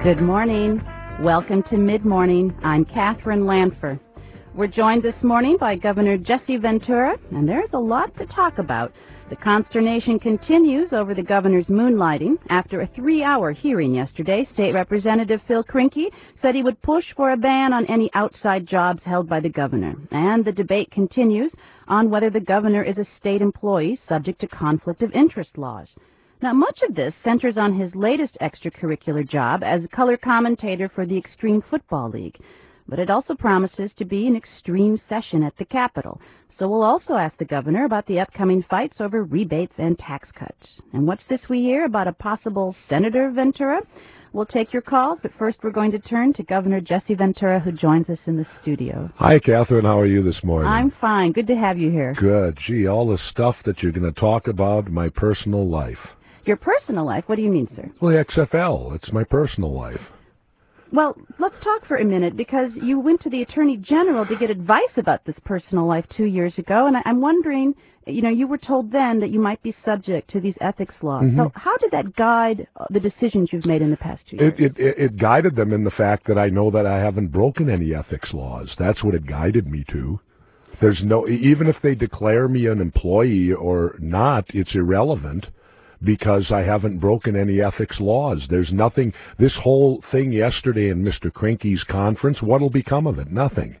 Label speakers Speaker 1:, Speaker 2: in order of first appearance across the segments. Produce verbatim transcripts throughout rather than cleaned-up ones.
Speaker 1: Good morning. Welcome to Mid-Morning. I'm Catherine Lanfer. We're joined this morning by Governor Jesse Ventura, and there's a lot to talk about. The consternation continues over the governor's moonlighting. After a three-hour hearing yesterday, State Representative Phil Krinkie said he would push for a ban on any outside jobs held by the governor. And the debate continues on whether the governor is a state employee subject to conflict of interest laws. Now, much of this centers on his latest extracurricular job as color commentator for the Extreme Football League. But it also promises to be an extreme session at the Capitol. So we'll also ask the governor about the upcoming fights over rebates and tax cuts. And what's this we hear about a possible Senator Ventura? We'll take your calls, but first we're going to turn to Governor Jesse Ventura, who joins us in the studio.
Speaker 2: Hi, Catherine. How are you this morning?
Speaker 1: I'm fine. Good to have you here.
Speaker 2: Good. Gee, all the stuff that you're going to talk about, my personal life.
Speaker 1: Your personal life? What do you mean, sir?
Speaker 2: Well, the X F L. It's my personal life.
Speaker 1: Well, let's talk for a minute, because you went to the Attorney General to get advice about this personal life two years ago, and I'm wondering, you know, you were told then that you might be subject to these ethics laws. Mm-hmm. So how did that guide the decisions you've made in the past two years?
Speaker 2: It, it, it guided them in the fact that I know that I haven't broken any ethics laws. That's what it guided me to. There's no, even if they declare me an employee or not, it's irrelevant, because I haven't broken any ethics laws. There's nothing, this whole thing yesterday in Mister Krinkie's conference, what'll become of it? Nothing.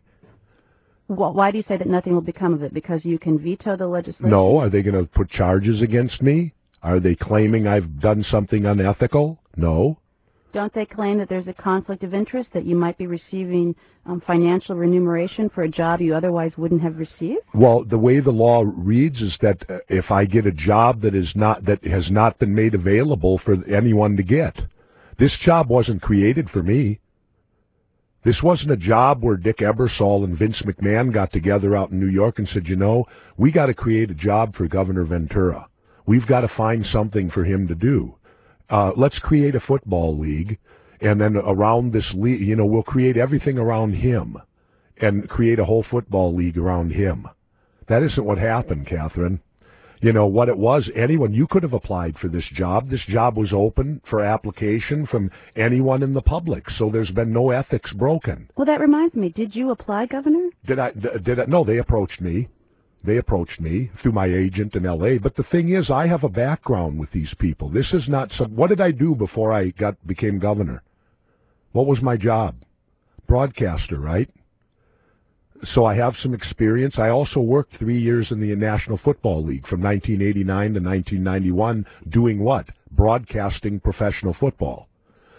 Speaker 1: Well, why do you say that nothing will become of it? Because you can veto the legislation?
Speaker 2: No. Are they going to put charges against me? Are they claiming I've done something unethical? No.
Speaker 1: Don't they claim that there's a conflict of interest, that you might be receiving um, financial remuneration for a job you otherwise wouldn't have received?
Speaker 2: Well, the way the law reads is that uh, if I get a job that is not that has not been made available for anyone to get, this job wasn't created for me. This wasn't a job where Dick Ebersol and Vince McMahon got together out in New York and said, you know, we got to create a job for Governor Ventura. We've got to find something for him to do. Uh, let's create a football league, and then around this league, you know, we'll create everything around him and create a whole football league around him. That isn't what happened, Catherine. You know, what it was, anyone, you could have applied for this job. This job was open for application from anyone in the public, so there's been no ethics broken.
Speaker 1: Well, that reminds me, did you apply, Governor?
Speaker 2: Did I, did I, no, they approached me. They approached me through my agent in L A. But the thing is, I have a background with these people. This is not some, what did I do before I got became governor? What was my job? Broadcaster, right? So I have some experience. I also worked three years in the National Football League from nineteen eighty-nine to nineteen ninety-one, doing what? Broadcasting professional football.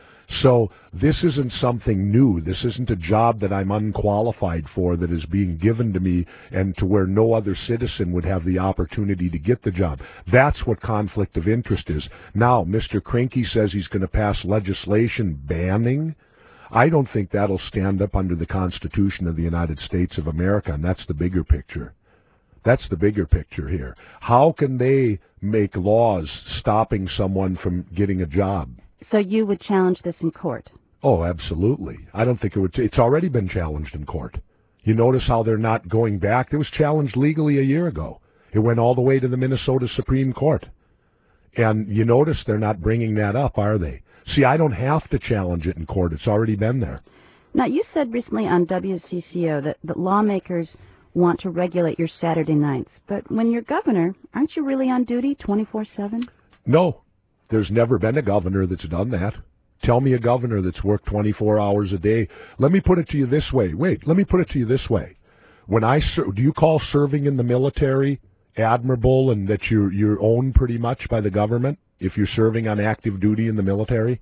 Speaker 2: So this isn't something new. This isn't a job that I'm unqualified for, that is being given to me and to where no other citizen would have the opportunity to get the job. That's what conflict of interest is. Now, Mister Krinkie says he's going to pass legislation banning. I don't think that'll stand up under the Constitution of the United States of America, and that's the bigger picture. That's the bigger picture here. How can they make laws stopping someone from getting a job?
Speaker 1: So you would challenge this in court?
Speaker 2: Oh, absolutely. I don't think it would. T- it's already been challenged in court. You notice how they're not going back? It was challenged legally a year ago. It went all the way to the Minnesota Supreme Court. And you notice they're not bringing that up, are they? See, I don't have to challenge it in court. It's already been there.
Speaker 1: Now, you said recently on W C C O that, that lawmakers want to regulate your Saturday nights. But when you're governor, aren't you really on duty twenty-four seven?
Speaker 2: No. There's never been a governor that's done that. Tell me a governor that's worked twenty-four hours a day. Let me put it to you this way. Wait, let me put it to you this way. When I ser- do you call serving in the military admirable and that you're, you're owned pretty much by the government if you're serving on active duty in the military?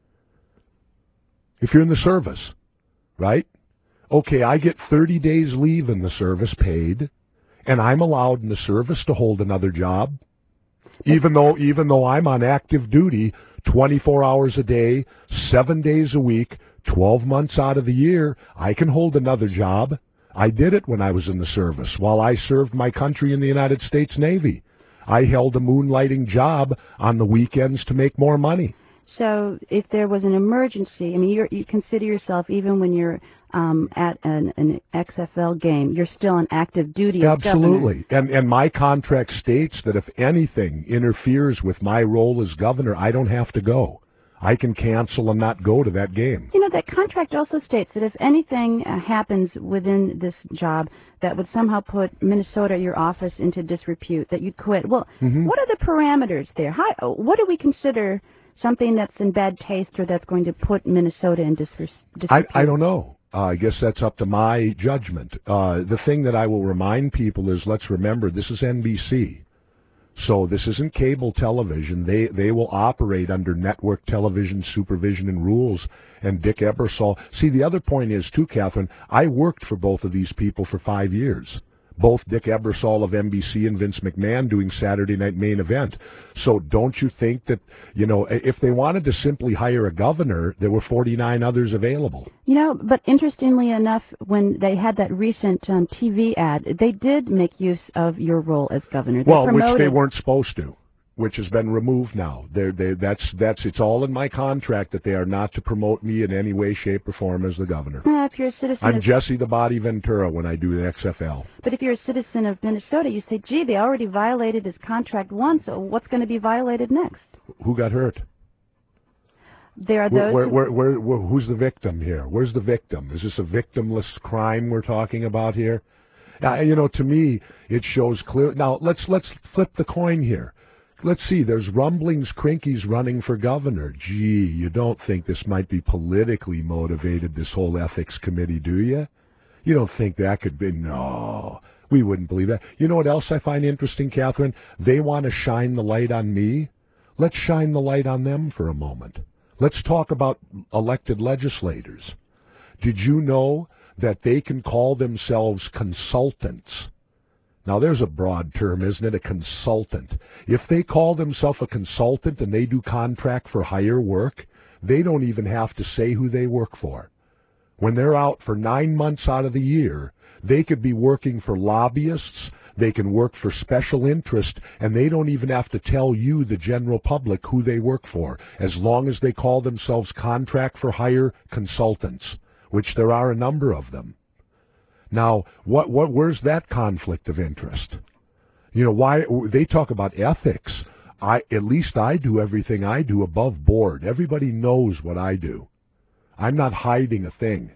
Speaker 2: If you're in the service, right? Okay, I get thirty days leave in the service paid, and I'm allowed in the service to hold another job. Even though even though I'm on active duty twenty-four hours a day, seven days a week, twelve months out of the year, I can hold another job. I did it when I was in the service, while I served my country in the United States Navy. I held a moonlighting job on the weekends to make more money.
Speaker 1: So if there was an emergency, I mean, you're, you consider yourself, even when you're um, at an, an X F L game, you're still on active duty as
Speaker 2: Absolutely.
Speaker 1: governor.
Speaker 2: And, and my contract states that if anything interferes with my role as governor, I don't have to go. I can cancel and not go to that game.
Speaker 1: You know, that contract also states that if anything uh, happens within this job that would somehow put Minnesota, your office, into disrepute, that you'd quit. Well,
Speaker 2: Mm-hmm.
Speaker 1: what are the parameters there? How, what do we consider something that's in bad taste or that's going to put Minnesota in disres- disrepute?
Speaker 2: I, I don't know. Uh, I guess that's up to my judgment. Uh, the thing that I will remind people is, let's remember, this is N B C. So this isn't cable television. They they will operate under network television supervision and rules. And Dick Ebersol. See, the other point is, too, Catherine, I worked for both of these people for five years. Both Dick Ebersol of N B C and Vince McMahon doing Saturday Night Main Event. So don't you think that, you know, if they wanted to simply hire a governor, there were forty-nine others available?
Speaker 1: You know, but interestingly enough, when they had that recent um, T V ad, they did make use of your role as governor. They
Speaker 2: Well,
Speaker 1: promoted...
Speaker 2: which they weren't supposed to, which has been removed now. They're, they that's that's it's all in my contract that they are not to promote me in any way, shape, or form as the governor.
Speaker 1: Uh, if you're a citizen
Speaker 2: I'm
Speaker 1: of...
Speaker 2: Jesse the Body Ventura when I do the X F L.
Speaker 1: But if you're a citizen of Minnesota, you say, gee, they already violated his contract once, so what's going to be violated next?
Speaker 2: Who got hurt?
Speaker 1: There are
Speaker 2: Where,
Speaker 1: those
Speaker 2: where,
Speaker 1: who...
Speaker 2: where, where, where, who's the victim here? Where's the victim? Is this a victimless crime we're talking about here? Uh, you know, to me, it shows clear. Now, let's let's flip the coin here. Let's see. There's rumblings Krinky's running for governor. Gee, you don't think this might be politically motivated, this whole ethics committee, do you? You don't think that could be? No, we wouldn't believe that. You know what else I find interesting, Catherine? They want to shine the light on me. Let's shine the light on them for a moment. Let's talk about elected legislators. Did you know that they can call themselves consultants? Now, there's a broad term, isn't it? A consultant. If they call themselves a consultant and they do contract for hire work, they don't even have to say who they work for. When they're out for nine months out of the year, they could be working for lobbyists, they can work for special interest, and they don't even have to tell you, the general public, who they work for, as long as they call themselves contract for hire consultants, which there are a number of them. Now, what, what, where's that conflict of interest? You know, why they talk about ethics. I, at least I do everything I do above board. Everybody knows what I do. I'm not hiding a thing.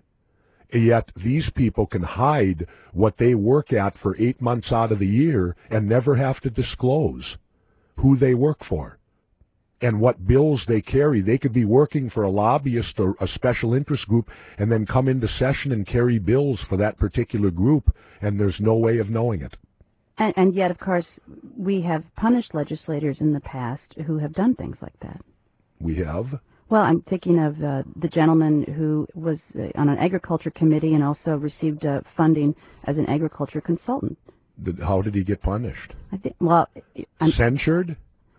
Speaker 2: Yet these people can hide what they work at for eight months out of the year and never have to disclose who they work for and what bills they carry. They could be working for a lobbyist or a special interest group and then come into session and carry bills for that particular group, and there's no way of knowing it.
Speaker 1: And, and yet, of course, we have punished legislators in the past who have done things like that.
Speaker 2: We have?
Speaker 1: Well, I'm thinking of uh, the gentleman who was uh, on an agriculture committee and also received uh, funding as an agriculture consultant.
Speaker 2: Did, how did he get punished?
Speaker 1: I think. Well, I'm,
Speaker 2: censured?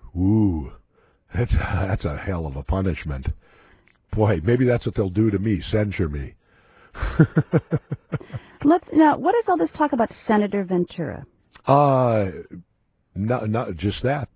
Speaker 2: Ooh, that's that's a hell of a punishment. Boy, maybe that's what they'll do to me. Censure me.
Speaker 1: Let's now. What is all this talk about Senator Ventura?
Speaker 2: Uh, not not just that.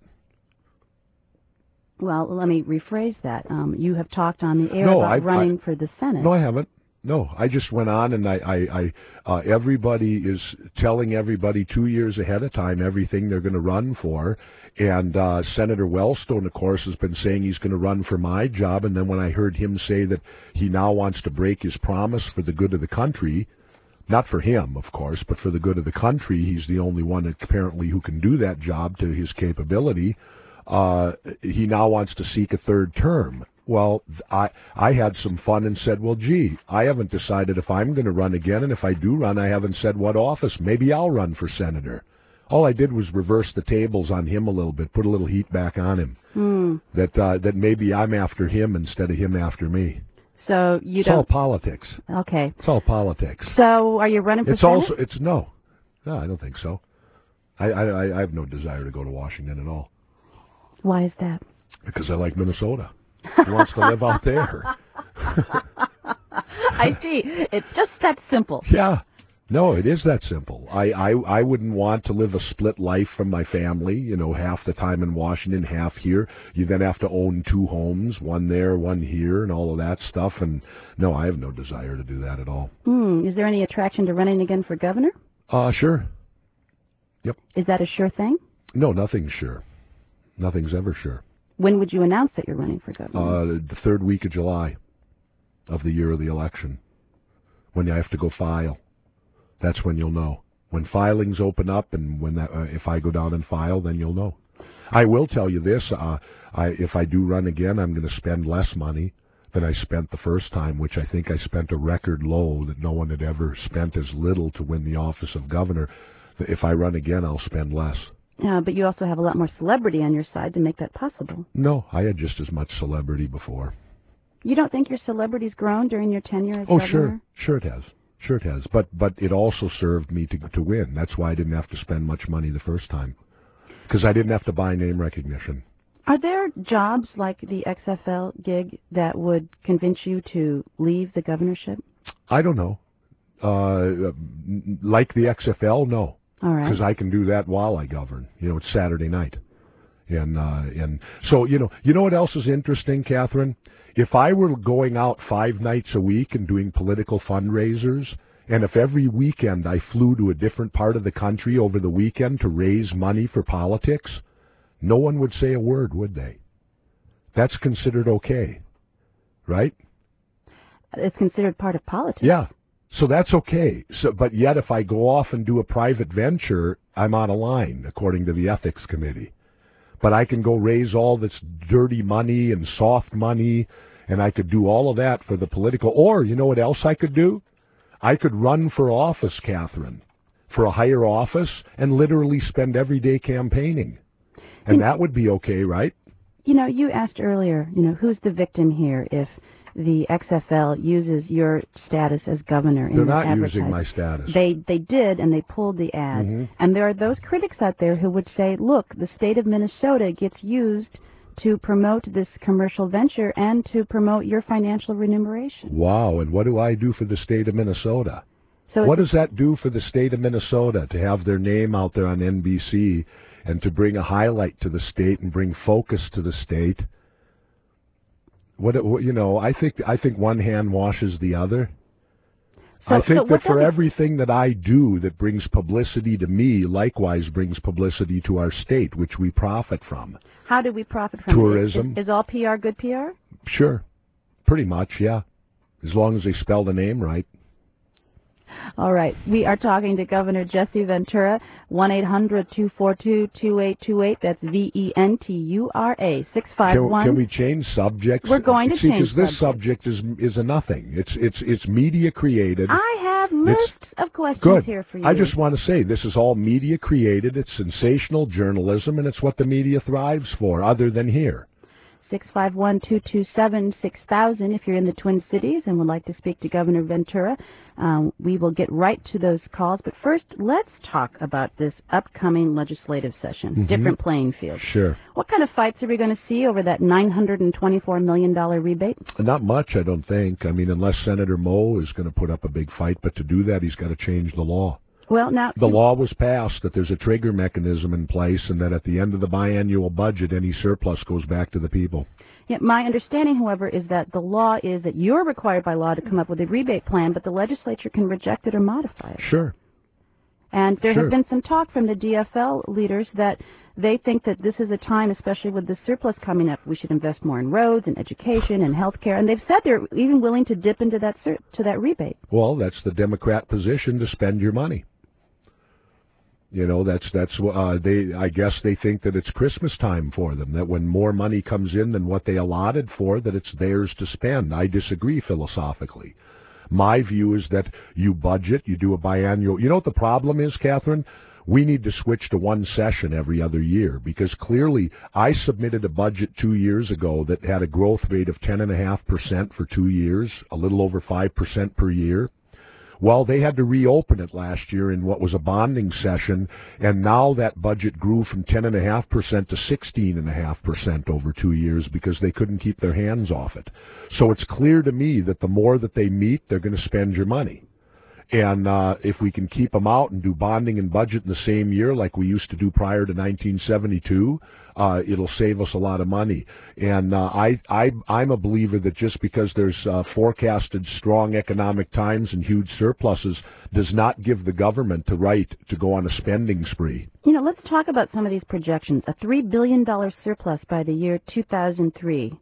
Speaker 1: Well, let me rephrase that. Um, you have talked on the air
Speaker 2: No,
Speaker 1: about
Speaker 2: I-
Speaker 1: running
Speaker 2: I-
Speaker 1: for the Senate.
Speaker 2: No, I haven't. No, I just went on and I, I, I uh, everybody is telling everybody two years ahead of time everything they're going to run for. And uh, Senator Wellstone, of course, has been saying he's going to run for my job. And then when I heard him say that he now wants to break his promise for the good of the country, not for him, of course, but for the good of the country, he's the only one apparently who can do that job to his capability. Uh, he now wants to seek a third term. Well, I I had some fun and said, well, gee, I haven't decided if I'm going to run again, and if I do run, I haven't said what office. Maybe I'll run for senator. All I did was reverse the tables on him a little bit, put a little heat back on him.
Speaker 1: Mm.
Speaker 2: That uh, that maybe I'm after him instead of him after me.
Speaker 1: So you
Speaker 2: it's
Speaker 1: don't.
Speaker 2: all politics.
Speaker 1: Okay.
Speaker 2: It's all politics.
Speaker 1: So are you running for
Speaker 2: It's
Speaker 1: Senate?
Speaker 2: also it's no, no, I don't think so. I I, I have no desire to go to Washington at all.
Speaker 1: Why is that?
Speaker 2: Because I like Minnesota. Who wants to live out there?
Speaker 1: I see. It's just that simple.
Speaker 2: Yeah. No, it is that simple. I, I, I wouldn't want to live a split life from my family, you know, half the time in Washington, half here. You then have to own two homes, one there, one here, and all of that stuff. And no, I have no desire to do that at all.
Speaker 1: Mm. Is there any attraction to running again for governor?
Speaker 2: Uh, sure. Yep.
Speaker 1: Is that a sure thing?
Speaker 2: No, nothing's sure. Nothing's ever sure.
Speaker 1: When would you announce that you're running for governor?
Speaker 2: Uh, the third week of July of the year of the election, when you have to go file. That's when you'll know. When filings open up, and when that, uh, if I go down and file, then you'll know. I will tell you this: uh, I, if I do run again, I'm going to spend less money than I spent the first time, which I think I spent a record low that no one had ever spent as little to win the office of governor. If I run again, I'll spend less.
Speaker 1: Uh, but you also have a lot more celebrity on your side to make that possible.
Speaker 2: No, I had just as much celebrity before.
Speaker 1: You don't think your celebrity's grown during your tenure as
Speaker 2: oh,
Speaker 1: governor?
Speaker 2: Oh, sure. Sure it has. Sure it has. But but it also served me to to win. That's why I didn't have to spend much money the first time. Because I didn't have to buy name recognition.
Speaker 1: Are there jobs like the X F L gig that would convince you to leave the governorship?
Speaker 2: I don't know. Uh, like the X F L, no.
Speaker 1: All right.
Speaker 2: Because I can do that while I govern. You know, it's Saturday night. And uh, and so, you know, you know what else is interesting, Catherine? If I were going out five nights a week and doing political fundraisers, and if every weekend I flew to a different part of the country over the weekend to raise money for politics, no one would say a word, would they? That's considered okay, right?
Speaker 1: It's considered part of politics.
Speaker 2: Yeah, so that's okay. So, but yet if I go off and do a private venture, I'm out of line, according to the ethics committee. But I can go raise all this dirty money and soft money, and I could do all of that for the political. Or, you know what else I could do? I could run for office, Catherine, for a higher office, and literally spend every day campaigning. And that would be okay, right?
Speaker 1: You know, you asked earlier, you know, who's the victim here if the X F L uses your status as governor in
Speaker 2: They're
Speaker 1: their
Speaker 2: not
Speaker 1: advertising.
Speaker 2: using my status.
Speaker 1: They they did, and they pulled the ad.
Speaker 2: Mm-hmm.
Speaker 1: And there are those critics out there who would say, look, the state of Minnesota gets used to promote this commercial venture and to promote your financial remuneration.
Speaker 2: Wow, and what do I do for the state of Minnesota?
Speaker 1: So
Speaker 2: what does that do for the state of Minnesota to have their name out there on N B C and to bring a highlight to the state and bring focus to the state? What, you know, I think I think one hand washes the other.
Speaker 1: So,
Speaker 2: I think
Speaker 1: so
Speaker 2: that for
Speaker 1: it...
Speaker 2: everything that I do that brings publicity to me, likewise brings publicity to our state, which we profit from.
Speaker 1: How do we profit from
Speaker 2: tourism?
Speaker 1: It? Is, is all P R good P R?
Speaker 2: Sure, pretty much, yeah, as long as they spell the name right.
Speaker 1: All right. We are talking to Governor Jesse Ventura, one eight hundred two four two two eight two eight. That's V E N T U R A, six five one.
Speaker 2: Can, can we change subjects?
Speaker 1: We're going to
Speaker 2: See,
Speaker 1: change
Speaker 2: because this
Speaker 1: subjects.
Speaker 2: subject is is a nothing. It's it's it's media created.
Speaker 1: I have lists
Speaker 2: it's,
Speaker 1: of questions
Speaker 2: good.
Speaker 1: here for you.
Speaker 2: I just want to say this is all media created. It's sensational journalism, and it's what the media thrives for, other than here.
Speaker 1: six five one, two two seven, six thousand if you're in the Twin Cities and would like to speak to Governor Ventura. Um, we will get right to those calls. But first, let's talk about this upcoming legislative session.
Speaker 2: Mm-hmm.
Speaker 1: Different playing field.
Speaker 2: Sure.
Speaker 1: What kind of fights are we going to see over that nine hundred twenty-four million dollars rebate?
Speaker 2: Not much, I don't think. I mean, unless Senator Moe is going to put up a big fight. But to do that, he's got to change the law.
Speaker 1: Well, now
Speaker 2: the law was passed that there's a trigger mechanism in place, and that at the end of the biannual budget, any surplus goes back to the people.
Speaker 1: Yeah, my understanding, however, is that the law is that you're required by law to come up with a rebate plan, but the legislature can reject it or modify it.
Speaker 2: Sure.
Speaker 1: And there
Speaker 2: sure.
Speaker 1: has been some talk from the D F L leaders that they think that this is a time, especially with the surplus coming up, we should invest more in roads and education and health care. And they've said they're even willing to dip into that sur- to that rebate.
Speaker 2: Well, that's the Democrat position, to spend your money. You know, that's that's uh, they. I guess they think that it's Christmas time for them. That when more money comes in than what they allotted for, that it's theirs to spend. I disagree philosophically. My view is that you budget, you do a biannual. You know what the problem is, Catherine? We need to switch to one session every other year, because clearly I submitted a budget two years ago that had a growth rate of ten and a half percent for two years, a little over five percent per year. Well, they had to reopen it last year in what was a bonding session, and now that budget grew from ten point five percent to sixteen point five percent over two years because they couldn't keep their hands off it. So it's clear to me that the more that they meet, they're going to spend your money. And uh, if we can keep them out and do bonding and budget in the same year like we used to do prior to nineteen seventy-two, uh, it'll save us a lot of money. And uh, I, I, I'm a believer that just because there's uh, forecasted strong economic times and huge surpluses does not give the government the right to go on a spending spree.
Speaker 1: You know, let's talk about some of these projections. A three billion dollars surplus by the year two thousand three.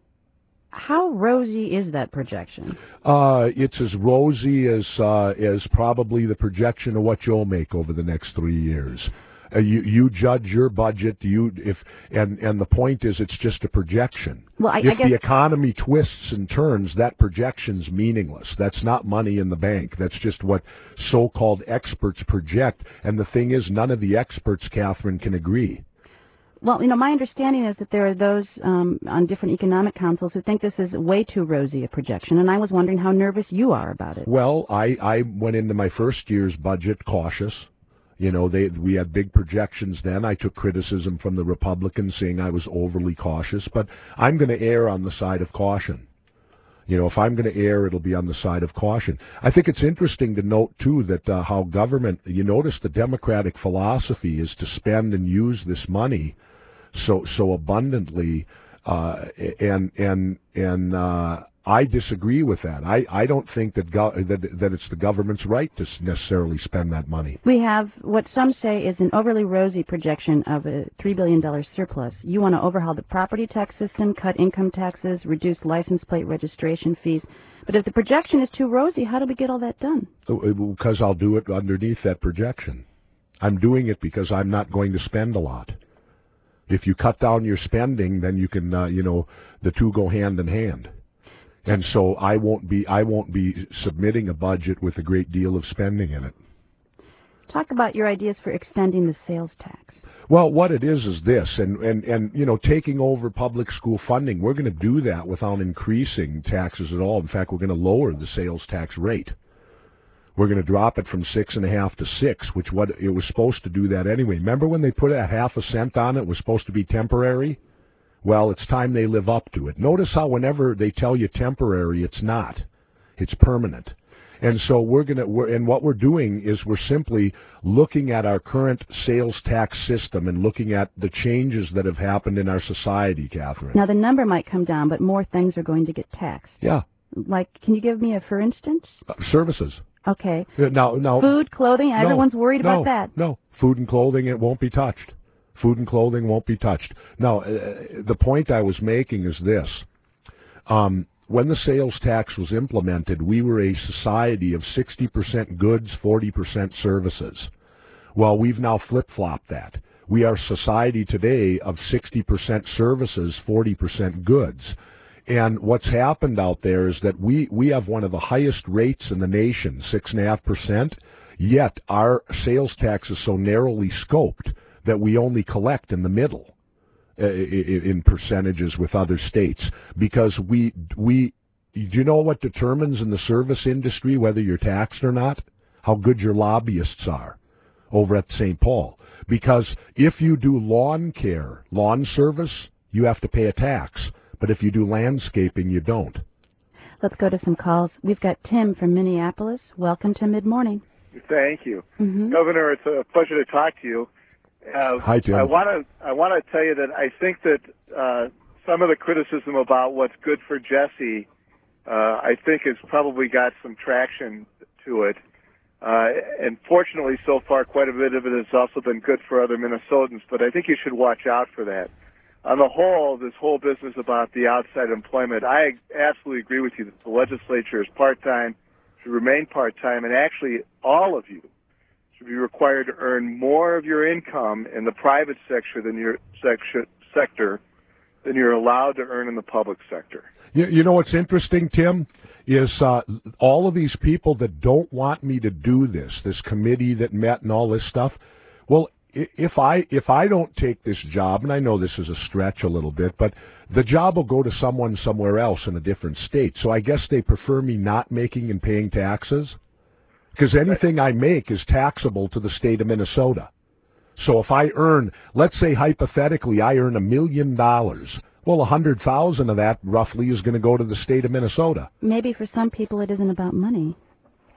Speaker 1: How rosy is that projection?
Speaker 2: Uh, it's as rosy as uh, as probably the projection of what you'll make over the next three years. Uh, you you judge your budget. You if and and the point is, it's just a projection.
Speaker 1: Well, I,
Speaker 2: if
Speaker 1: I guess
Speaker 2: the economy twists and turns, that projection's meaningless. That's not money in the bank. That's just what so-called experts project. And the thing is, none of the experts, Catherine, can agree.
Speaker 1: Well, you know, my understanding is that there are those um, on different economic councils who think this is way too rosy a projection, and I was wondering how nervous you are about it.
Speaker 2: Well, I, I went into my first year's budget cautious. You know, they we had big projections then. I took criticism from the Republicans saying I was overly cautious, but I'm going to err on the side of caution. You know, if I'm going to err, it'll be on the side of caution. I think it's interesting to note, too, that uh, how government, you notice the Democratic philosophy is to spend and use this money so so abundantly, uh, and and and uh, I disagree with that. I, I don't think that, go- that that it's the government's right to necessarily spend that money.
Speaker 1: We have what some say is an overly rosy projection of a three billion dollars surplus. You want to overhaul the property tax system, cut income taxes, reduce license plate registration fees. But if the projection is too rosy, how do we get all that done?
Speaker 2: Because I'll do it underneath that projection. I'm doing it because I'm not going to spend a lot. If you cut down your spending, then you can, uh, you know, the two go hand in hand. And so I won't be, I won't be submitting a budget with a great deal of spending in it.
Speaker 1: Talk about your ideas for extending the sales tax.
Speaker 2: Well, what it is is this, and, and, and you know, taking over public school funding, we're going to do that without increasing taxes at all. In fact, we're going to lower the sales tax rate. We're going to drop it from six and a half to six, which what it was supposed to do that anyway. Remember when they put a half a cent on it, it was supposed to be temporary? Well, it's time they live up to it. Notice how whenever they tell you temporary, it's not. It's permanent. And so we're going to, we're, and what we're doing is we're simply looking at our current sales tax system and looking at the changes that have happened in our society, Catherine.
Speaker 1: Now, the number might come down, but more things are going to get taxed.
Speaker 2: Yeah.
Speaker 1: Like, can you give me a for instance?
Speaker 2: Uh, services.
Speaker 1: Okay.
Speaker 2: Uh, now, now,
Speaker 1: Food, clothing,
Speaker 2: no,
Speaker 1: everyone's worried
Speaker 2: no,
Speaker 1: about that.
Speaker 2: No, food and clothing, it won't be touched. Food and clothing won't be touched. Now, uh, the point I was making is this. Um, when the sales tax was implemented, we were a society of sixty percent goods, forty percent services. Well, we've now flip-flopped that. We are a society today of sixty percent services, forty percent goods. And what's happened out there is that we, we have one of the highest rates in the nation, six point five percent, yet our sales tax is so narrowly scoped that we only collect in the middle uh, in percentages with other states. Because we, we, do you know what determines in the service industry whether you're taxed or not? How good your lobbyists are over at Saint Paul. Because if you do lawn care, lawn service, you have to pay a tax. But if you do landscaping, you don't.
Speaker 1: Let's go to some calls. We've got Tim from Minneapolis. Welcome to Mid-Morning.
Speaker 3: Thank you.
Speaker 1: Mm-hmm.
Speaker 3: Governor, it's a pleasure to talk to you. Uh,
Speaker 2: Hi, Tim.
Speaker 3: I want to I want to tell you that I think that uh, some of the criticism about what's good for Jesse, uh, I think has probably got some traction to it. Uh, and fortunately, so far, quite a bit of it has also been good for other Minnesotans, but I think you should watch out for that. On the whole, this whole business about the outside employment, I absolutely agree with you that the legislature is part-time, should remain part-time, and actually all of you should be required to earn more of your income in the private sector than your sector, sector than you're allowed to earn in the public sector.
Speaker 2: You, you know what's interesting, Tim, is uh, all of these people that don't want me to do this, this committee that met and all this stuff, well, If I if I don't take this job, and I know this is a stretch a little bit, but the job will go to someone somewhere else in a different state. So I guess they prefer me not making and paying taxes, because anything I make is taxable to the state of Minnesota. So if I earn, let's say hypothetically, I earn a million dollars. Well, a hundred thousand of that roughly is going to go to the state of Minnesota.
Speaker 1: Maybe for some people it isn't about money.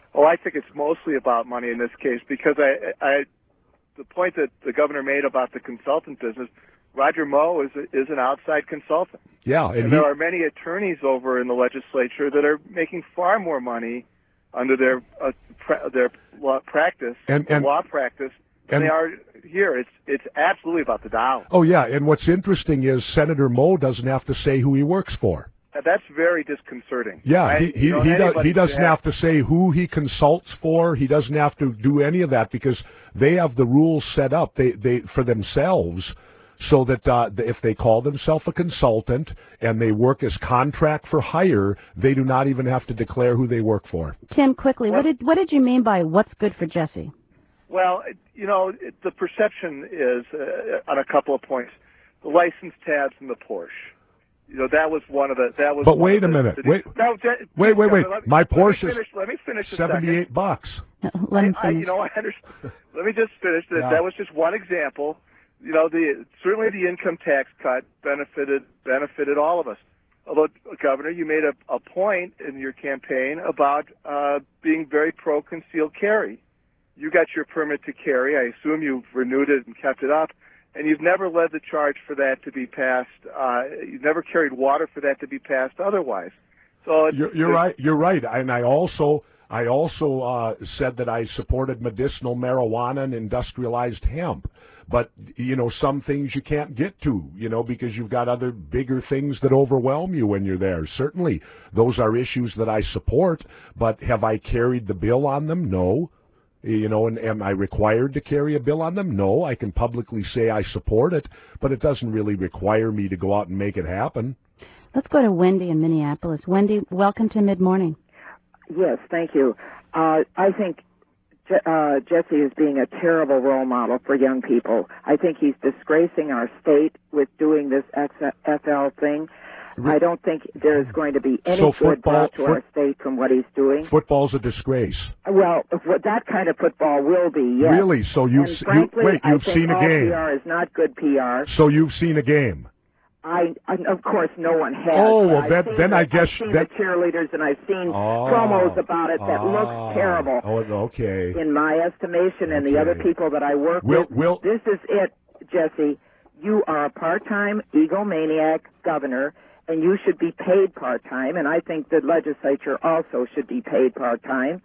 Speaker 3: Oh, I think it's mostly about money in this case because I, I, the point that the governor made about the consultant business, Roger Moe is is an outside consultant.
Speaker 2: Yeah, and,
Speaker 3: and
Speaker 2: he,
Speaker 3: there are many attorneys over in the legislature that are making far more money under their uh, pra- their law practice,
Speaker 2: and, and
Speaker 3: law practice, than
Speaker 2: and,
Speaker 3: they are here. It's it's absolutely about the dollar.
Speaker 2: Oh yeah, and what's interesting is Senator Moe doesn't have to say who he works for.
Speaker 3: That's very disconcerting.
Speaker 2: Yeah,
Speaker 3: I,
Speaker 2: he he,
Speaker 3: you know,
Speaker 2: he, does, he doesn't
Speaker 3: have,
Speaker 2: have to say who he consults for. He doesn't have to do any of that because they have the rules set up they, they for themselves so that uh, if they call themselves a consultant and they work as contract for hire, they do not even have to declare who they work for.
Speaker 1: Tim, quickly,
Speaker 3: well,
Speaker 1: what did what did you mean by what's good for Jesse?
Speaker 3: Well, you know, it, the perception is uh, on a couple of points. The license tabs and the Porsche. You know, that was one of the, that was
Speaker 2: But
Speaker 3: one
Speaker 2: wait
Speaker 3: of
Speaker 2: a
Speaker 3: the,
Speaker 2: minute.
Speaker 3: The,
Speaker 2: wait,
Speaker 3: no,
Speaker 2: wait, wait, wait.
Speaker 3: Let me,
Speaker 2: My Porsche
Speaker 3: let me finish, let me finish
Speaker 2: is seventy-eight bucks.
Speaker 1: Let him
Speaker 3: I, I,
Speaker 1: finish.
Speaker 3: you know, I understand. Let me just finish. That,
Speaker 2: Yeah.
Speaker 3: that was just one example. You know, the certainly the income tax cut benefited benefited all of us. Although, Governor, you made a, a point in your campaign about uh, being very pro-concealed carry. You got your permit to carry. I assume you've renewed it and kept it up. And you've never led the charge for that to be passed. Uh, you've never carried water for that to be passed otherwise. So it's,
Speaker 2: You're, you're right. You're right. And I also, I also uh, said that I supported medicinal marijuana and industrialized hemp. But you know, some things you can't get to, you know, because you've got other bigger things that overwhelm you when you're there. Certainly, those are issues that I support. But have I carried the bill on them? No. You know, and am I required to carry a bill on them? No, I can publicly say I support it, but it doesn't really require me to go out and make it happen.
Speaker 1: Let's go to Wendy in Minneapolis. Wendy, welcome to Mid-Morning.
Speaker 4: Yes, thank you. Uh, I think Je- uh, Jesse is being a terrible role model for young people. I think he's disgracing our state with doing this X F L thing. I don't think there's going to be any
Speaker 2: so
Speaker 4: good
Speaker 2: football,
Speaker 4: brought to
Speaker 2: foot,
Speaker 4: our state from what he's doing.
Speaker 2: Football's a disgrace.
Speaker 4: Well, what that kind of football will be, yes.
Speaker 2: Really? So you've
Speaker 4: and
Speaker 2: se-
Speaker 4: frankly,
Speaker 2: you, wait, you've
Speaker 4: I think
Speaker 2: seen a
Speaker 4: all
Speaker 2: game.
Speaker 4: P R is not good P R.
Speaker 2: So you've seen a game.
Speaker 4: I, I of course, no one has.
Speaker 2: Oh, well,
Speaker 4: I've
Speaker 2: then,
Speaker 4: seen
Speaker 2: then
Speaker 4: the,
Speaker 2: I guess
Speaker 4: I've seen
Speaker 2: that
Speaker 4: the cheerleaders and I've seen
Speaker 2: oh,
Speaker 4: promos about it that
Speaker 2: oh,
Speaker 4: looks terrible.
Speaker 2: Oh, okay.
Speaker 4: In my estimation, and
Speaker 2: Okay.
Speaker 4: the other people that I work
Speaker 2: Will,
Speaker 4: with,
Speaker 2: will,
Speaker 4: this is it, Jesse. You are a part-time egomaniac governor, and you should be paid part-time, and I think the legislature also should be paid part-time.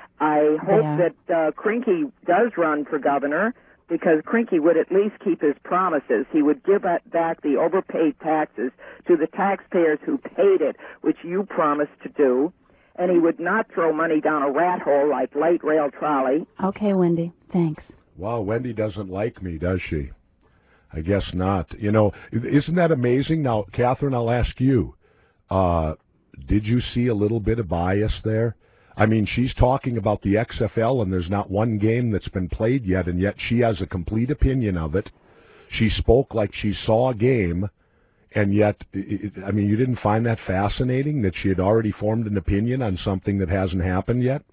Speaker 4: I hope
Speaker 1: Yeah.
Speaker 4: that uh, Krinky does run for governor, because Krinky would at least keep his promises. He would give back the overpaid taxes to the taxpayers who paid it, which you promised to do, and he would not throw money down a rat hole like light rail trolley.
Speaker 1: Okay, Wendy, thanks.
Speaker 2: Wow, Wendy doesn't like me, does she? I guess not. You know, isn't that amazing? Now, Catherine, I'll ask you, uh, did you see a little bit of bias there? I mean, she's talking about the X F L, and there's not one game that's been played yet, and yet she has a complete opinion of it. She spoke like she saw a game, and yet, it, I mean, you didn't find that fascinating, that she had already formed an opinion on something that hasn't happened yet?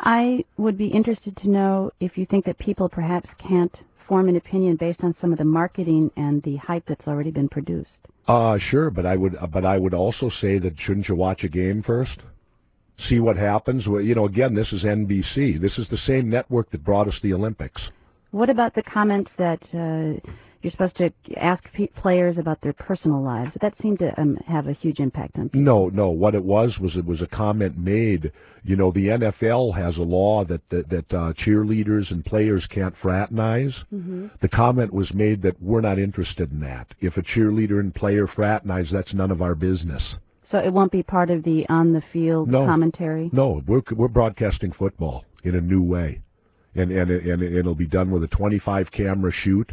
Speaker 1: I would be interested to know if you think that people perhaps can't form an opinion based on some of the marketing and the hype that's already been produced.
Speaker 2: Uh, sure, but I would, but I would also say that shouldn't you watch a game first? See what happens. Well, you know, again, this is N B C. This is the same network that brought us the Olympics.
Speaker 1: What about the comments that uh, you're supposed to ask pe- players about their personal lives? That seemed to um, have a huge impact on people.
Speaker 2: No, no. What it was was it was a comment made. You know, the N F L has a law that that, that uh, cheerleaders and players can't fraternize.
Speaker 1: Mm-hmm.
Speaker 2: The comment was made that we're not interested in that. If a cheerleader and player fraternize, that's none of our business.
Speaker 1: So it won't be part of the on-the-field
Speaker 2: No.
Speaker 1: commentary?
Speaker 2: No, we're we're broadcasting football in a new way, and and it, and it'll be done with a twenty-five camera shoot.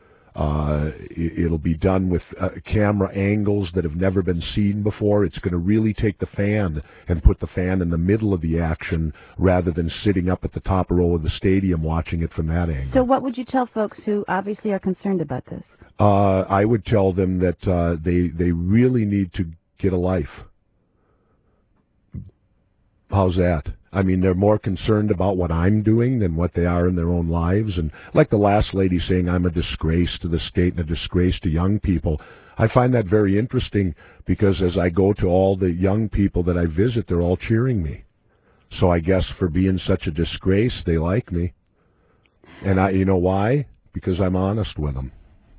Speaker 2: Uh, it, it'll be done with uh, camera angles that have never been seen before. It's going to really take the fan and put the fan in the middle of the action rather than sitting up at the top row of the stadium watching it from that angle.
Speaker 1: So what would you tell folks who obviously are concerned about this?
Speaker 2: Uh, I would tell them that uh, they they really need to get a life. How's that? I mean, they're more concerned about what I'm doing than what they are in their own lives. And like the last lady saying, I'm a disgrace to the state and a disgrace to young people. I find that very interesting because as I go to all the young people that I visit, they're all cheering me. So I guess for being such a disgrace, they like me. And I, you know why? Because I'm honest with them.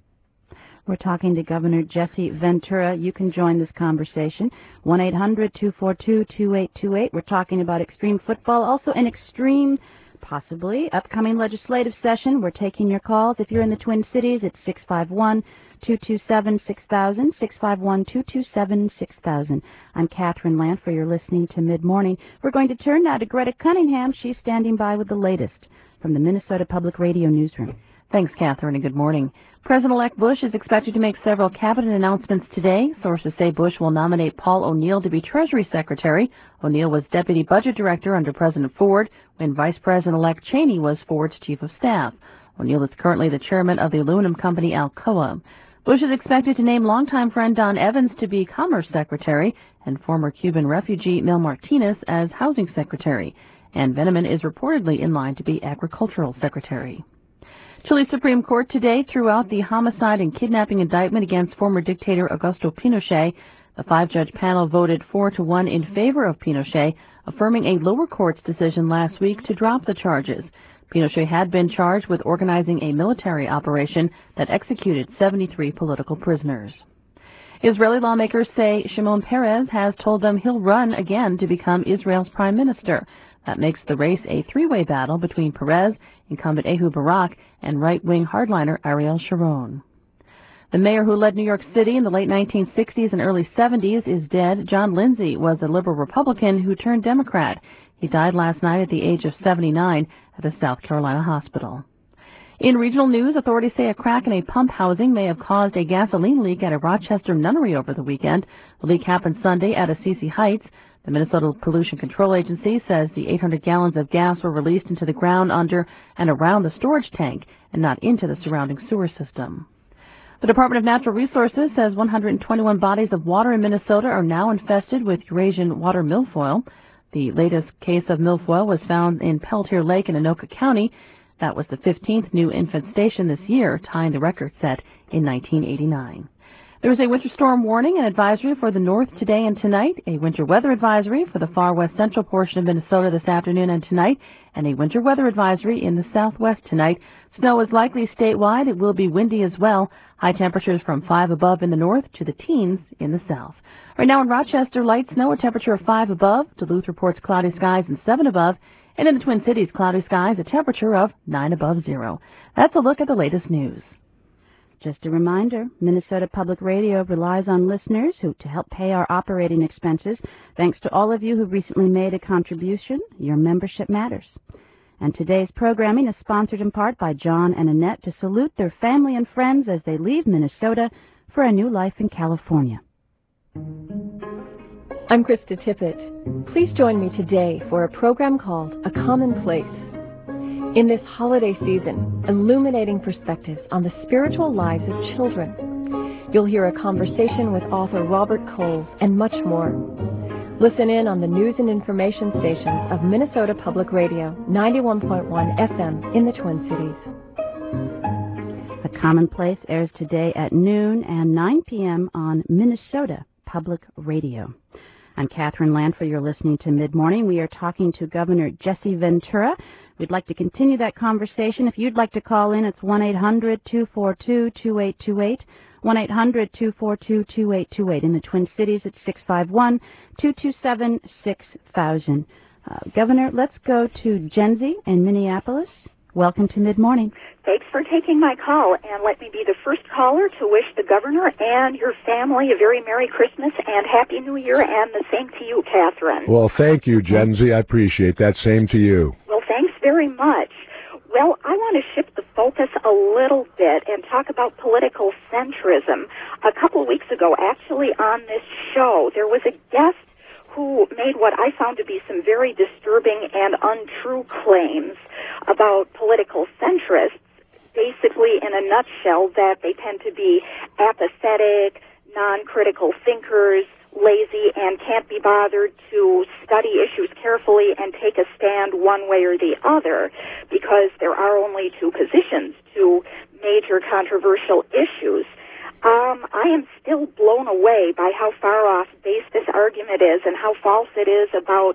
Speaker 1: We're talking to Governor Jesse Ventura. You can join this conversation. one eight hundred two four two two eight two eight. We're talking about extreme football, also an extreme, possibly, upcoming legislative session. We're taking your calls. If you're in the Twin Cities, it's six five one two two seven six thousand, six five one two two seven six thousand. I'm Catherine Lanfer. You're listening to Mid-Morning. We're going to turn now to Greta Cunningham. She's standing by with the latest from the Minnesota Public Radio Newsroom.
Speaker 5: Thanks, Catherine, and good morning. President-elect Bush is expected to make several cabinet announcements today. Sources say Bush will nominate Paul O'Neill to be Treasury Secretary. O'Neill was Deputy Budget Director under President Ford when Vice President-elect Cheney was Ford's Chief of Staff. O'Neill is currently the chairman of the aluminum company Alcoa. Bush is expected to name longtime friend Don Evans to be Commerce Secretary and former Cuban refugee Mel Martinez as Housing Secretary. And Veneman is reportedly in line to be Agricultural Secretary. Chile's Supreme Court today threw out the homicide and kidnapping indictment against former dictator Augusto Pinochet. The five-judge panel voted four to one in favor of Pinochet, affirming a lower court's decision last week to drop the charges. Pinochet had been charged with organizing a military operation that executed seventy-three political prisoners. Israeli lawmakers say Shimon Peres has told them he'll run again to become Israel's prime minister. That makes the race a three-way battle between Peres, incumbent Ehud Barak, and right-wing hardliner Ariel Sharon. The mayor who led New York City in the late nineteen sixties and early seventies is dead. John Lindsay was a liberal Republican who turned Democrat. He died last night at the age of seventy-nine at a South Carolina hospital. In regional news, authorities say a crack in a pump housing may have caused a gasoline leak at a Rochester nunnery over the weekend. The leak happened Sunday at Assisi Heights. The Minnesota Pollution Control Agency says the eight hundred gallons of gas were released into the ground under and around the storage tank and not into the surrounding sewer system. The Department of Natural Resources says one hundred twenty-one bodies of water in Minnesota are now infested with Eurasian water milfoil. The latest case of milfoil was found in Peltier Lake in Anoka County. That was the fifteenth new infestation this year, tying the record set in nineteen eighty-nine. There is a winter storm warning and advisory for the north today and tonight, a winter weather advisory for the far west central portion of Minnesota this afternoon and tonight, and a winter weather advisory in the southwest tonight. Snow is likely statewide. It will be windy as well. High temperatures from five above in the north to the teens in the south. Right now in Rochester, light snow, a temperature of five above. Duluth reports cloudy skies and seven above. And in the Twin Cities, cloudy skies, a temperature of nine above zero. That's a look at the latest news.
Speaker 1: Just a reminder, Minnesota Public Radio relies on listeners who to help pay our operating expenses. Thanks to all of you who recently made a contribution. Your membership matters. And today's programming is sponsored in part by John and Annette to salute their family and friends as they leave Minnesota for a new life in California.
Speaker 6: I'm Krista Tippett. Please join me today for a program called A Commonplace. In this holiday season, illuminating perspectives on the spiritual lives of children. You'll hear a conversation with author Robert Coles and much more. Listen in on the news and information stations of Minnesota Public Radio, ninety-one point one F M in the Twin Cities.
Speaker 1: A Commonplace airs today at noon and nine p.m. on Minnesota Public Radio. I'm Catherine Lanfer. You're listening to Mid-Morning. We are talking to Governor Jesse Ventura. We'd like to continue that conversation. If you'd like to call in, it's one eight hundred two four two two eight two eight, one eight hundred two four two two eight two eight. In the Twin Cities, it's six five one two two seven six thousand. Uh, Governor, let's go to Jenzy in Minneapolis. Welcome to Mid-Morning.
Speaker 7: Thanks for taking my call, and let me be the first caller to wish the governor and your family a very Merry Christmas and Happy New Year, and the same to you, Catherine.
Speaker 2: Well, thank you, Jenzy. I appreciate that. Same to you.
Speaker 7: Well, thanks very much. Well, I want to shift the focus a little bit and talk about political centrism. A couple of weeks ago, actually, on this show, there was a guest who made what I found to be some very disturbing and untrue claims about political centrists, basically in a nutshell that they tend to be apathetic, non-critical thinkers, lazy, and can't be bothered to study issues carefully and take a stand one way or the other, because there are only two positions to major controversial issues. Um, I am still blown away by how far off base this argument is and how false it is about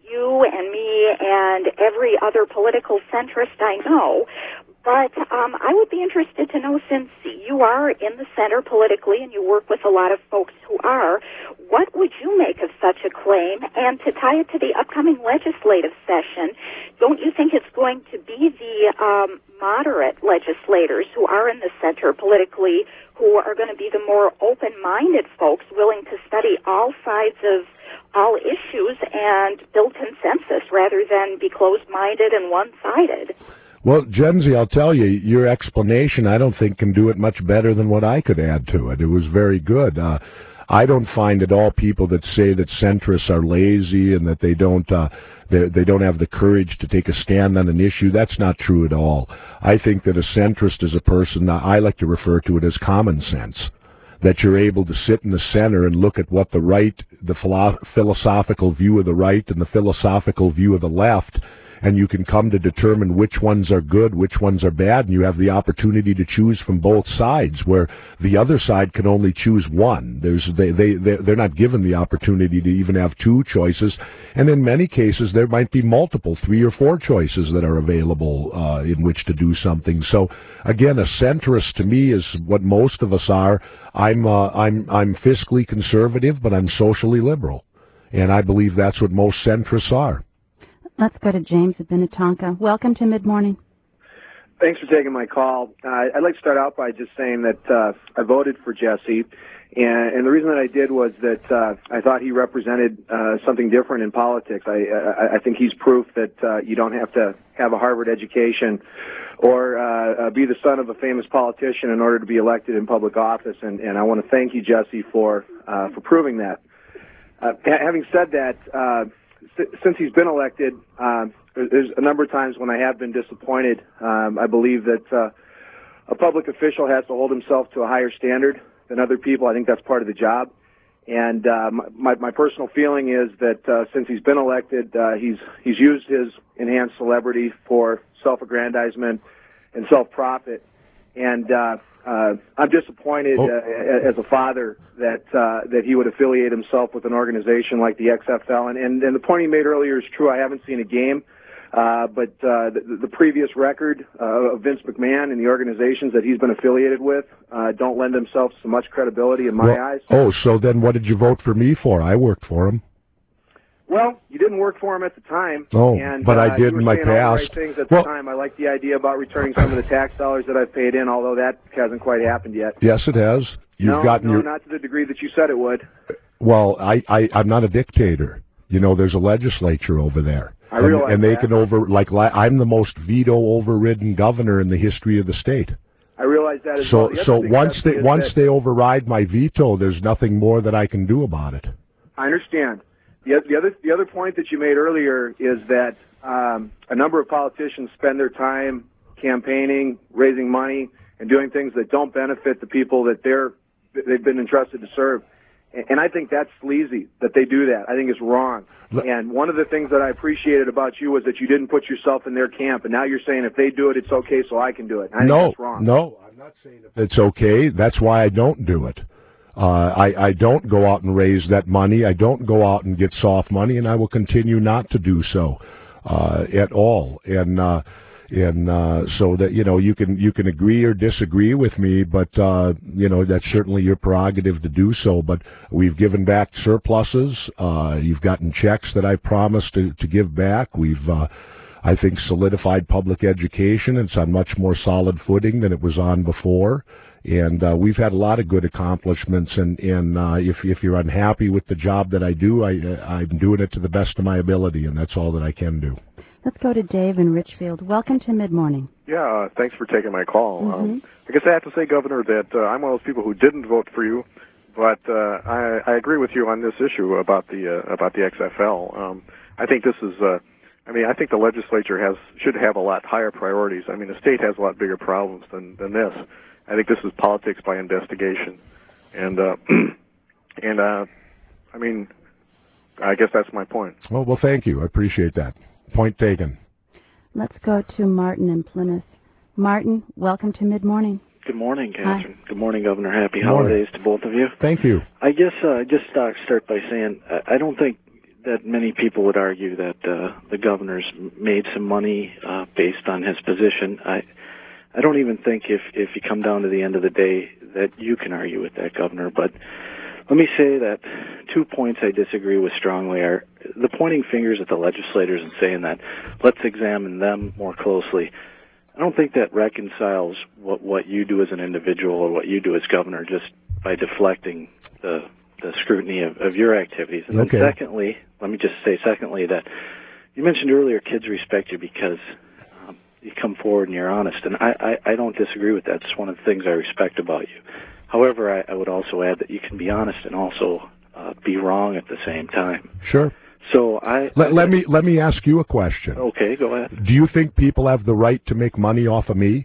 Speaker 7: you and me and every other political centrist I know. But um, I would be interested to know, since you are in the center politically and you work with a lot of folks who are, what would you make of such a claim? And to tie it to the upcoming legislative session, don't you think it's going to be the um, moderate legislators who are in the center politically who are going to be the more open-minded folks willing to study all sides of all issues and build consensus rather than be closed-minded and one-sided?
Speaker 2: Well, Jensie, I'll tell you, your explanation, I don't think, can do it much better than what I could add to it. It was very good. Uh, I don't find at all people that say that centrists are lazy and that they don't uh, they, they don't have the courage to take a stand on an issue. That's not true at all. I think that a centrist is a person, I like to refer to it as common sense, that you're able to sit in the center and look at what the right, the philo- philosophical view of the right and the philosophical view of the left, and you can come to determine which ones are good, which ones are bad, and you have the opportunity to choose from both sides, where the other side can only choose one. There's they they they're not given the opportunity to even have two choices, and in many cases there might be multiple, three or four choices that are available uh, in which to do something. So again, a centrist to me is what most of us are. I'm uh, I'm I'm fiscally conservative, but I'm socially liberal, and I believe that's what most centrists are.
Speaker 1: Let's go to James at Minnetonka. Welcome to Mid-Morning.
Speaker 8: Thanks for taking my call. Uh, I'd like to start out by just saying that uh, I voted for Jesse, and, and the reason that I did was that uh, I thought he represented uh, something different in politics. I, I, I think he's proof that uh, you don't have to have a Harvard education or uh, uh, be the son of a famous politician in order to be elected in public office, and, and I want to thank you, Jesse, for, uh, for proving that. Uh, ha- having said that, uh, since he's been elected, uh, there's a number of times when I have been disappointed. Um, I believe that uh, a public official has to hold himself to a higher standard than other people. I think that's part of the job. And uh, my, my personal feeling is that uh, since he's been elected, uh, he's he's used his enhanced celebrity for self-aggrandizement and self-profit. And uh, uh, I'm disappointed
Speaker 2: oh.
Speaker 8: uh, as a father that uh, that he would affiliate himself with an organization like the X F L. And, and, and the point he made earlier is true. I haven't seen a game, uh, but uh, the, the previous record uh, of Vince McMahon and the organizations that he's been affiliated with uh, don't lend themselves to much credibility in my
Speaker 2: well,
Speaker 8: eyes.
Speaker 2: Oh, so then what did you vote for me for? I worked for him.
Speaker 8: Well, you didn't work for him at the time.
Speaker 2: Oh,
Speaker 8: and,
Speaker 2: but
Speaker 8: uh,
Speaker 2: I did in my
Speaker 8: past. All the right
Speaker 2: past.
Speaker 8: things at
Speaker 2: well,
Speaker 8: the time. I like the idea about returning some of the tax dollars that I've paid in, although that hasn't quite happened yet.
Speaker 2: Yes, it has. You've
Speaker 8: no,
Speaker 2: gotten
Speaker 8: no,
Speaker 2: your.
Speaker 8: not to the degree that you said it would.
Speaker 2: Well, I, I, I'm not a dictator. You know, there's a legislature over there.
Speaker 8: I
Speaker 2: and,
Speaker 8: realize
Speaker 2: and they
Speaker 8: that.
Speaker 2: can over, like, I'm the most veto-overridden governor in the history of the state.
Speaker 8: I realize that as
Speaker 2: so,
Speaker 8: well. The
Speaker 2: so once they once
Speaker 8: that,
Speaker 2: they override my veto, there's nothing more that I can do about it.
Speaker 8: I understand. The, the other the other point that you made earlier is that um, a number of politicians spend their time campaigning, raising money, and doing things that don't benefit the people that they're they've been entrusted to serve. And I think that's sleazy that they do that. I think it's wrong. And one of the things that I appreciated about you was that you didn't put yourself in their camp. And now you're saying if they do it, it's okay, so I can do it. I
Speaker 2: no,
Speaker 8: think that's wrong.
Speaker 2: No, I'm not saying it's okay. That's why I don't do it. Uh, I, I don't go out and raise that money. I don't go out and get soft money, and I will continue not to do so uh, at all. And uh, and uh, so that you know, you can you can agree or disagree with me, but uh, you know that's certainly your prerogative to do so. But we've given back surpluses. Uh, you've gotten checks that I promised to, to give back. We've uh, I think solidified public education. It's on much more solid footing than it was on before. And uh, we've had a lot of good accomplishments, and, and uh, if if you're unhappy with the job that I do, I, I'm doing it to the best of my ability, and that's all that I can do.
Speaker 1: Let's go to Dave in Richfield. Welcome to Mid-Morning.
Speaker 9: Yeah, uh, thanks for taking my call.
Speaker 1: Mm-hmm.
Speaker 9: Um, I guess I have to say, Governor, that uh, I'm one of those people who didn't vote for you, but uh, I, I agree with you on this issue about the uh, about the X F L. Um, I think this is, uh, I mean, I think the legislature has should have a lot higher priorities. I mean, the state has a lot bigger problems than, than this. I think this is politics by investigation, and uh, and uh, I mean, I guess that's my point.
Speaker 2: Well, well, thank you. I appreciate that. Point taken.
Speaker 1: Let's go to Martin in Plymouth. Martin, welcome to Mid-Morning.
Speaker 10: Good morning, Catherine.
Speaker 1: Hi.
Speaker 10: Good morning, Governor. Happy
Speaker 2: Good morning.
Speaker 10: holidays to both of you.
Speaker 2: Thank you.
Speaker 10: I guess uh, just uh, start by saying I, I don't think that many people would argue that uh, the governor's made some money uh, based on his position. I I don't even think if, if you come down to the end of the day that you can argue with that governor. But let me say that two points I disagree with strongly are the pointing fingers at the legislators and saying that let's examine them more closely. I don't think that reconciles what, what you do as an individual or what you do as governor just by deflecting the the scrutiny of, of your activities. And
Speaker 2: okay.
Speaker 10: then secondly, let me just say secondly that you mentioned earlier kids respect you because um, you come forward and you're honest, and I, I, I don't disagree with that. It's one of the things I respect about you. However, I, I would also add that you can be honest and also uh, be wrong at the same time.
Speaker 2: Sure.
Speaker 10: So I
Speaker 2: let,
Speaker 10: I,
Speaker 2: let me let me ask you a question.
Speaker 10: Okay, go ahead.
Speaker 2: Do you think people have the right to make money off of me?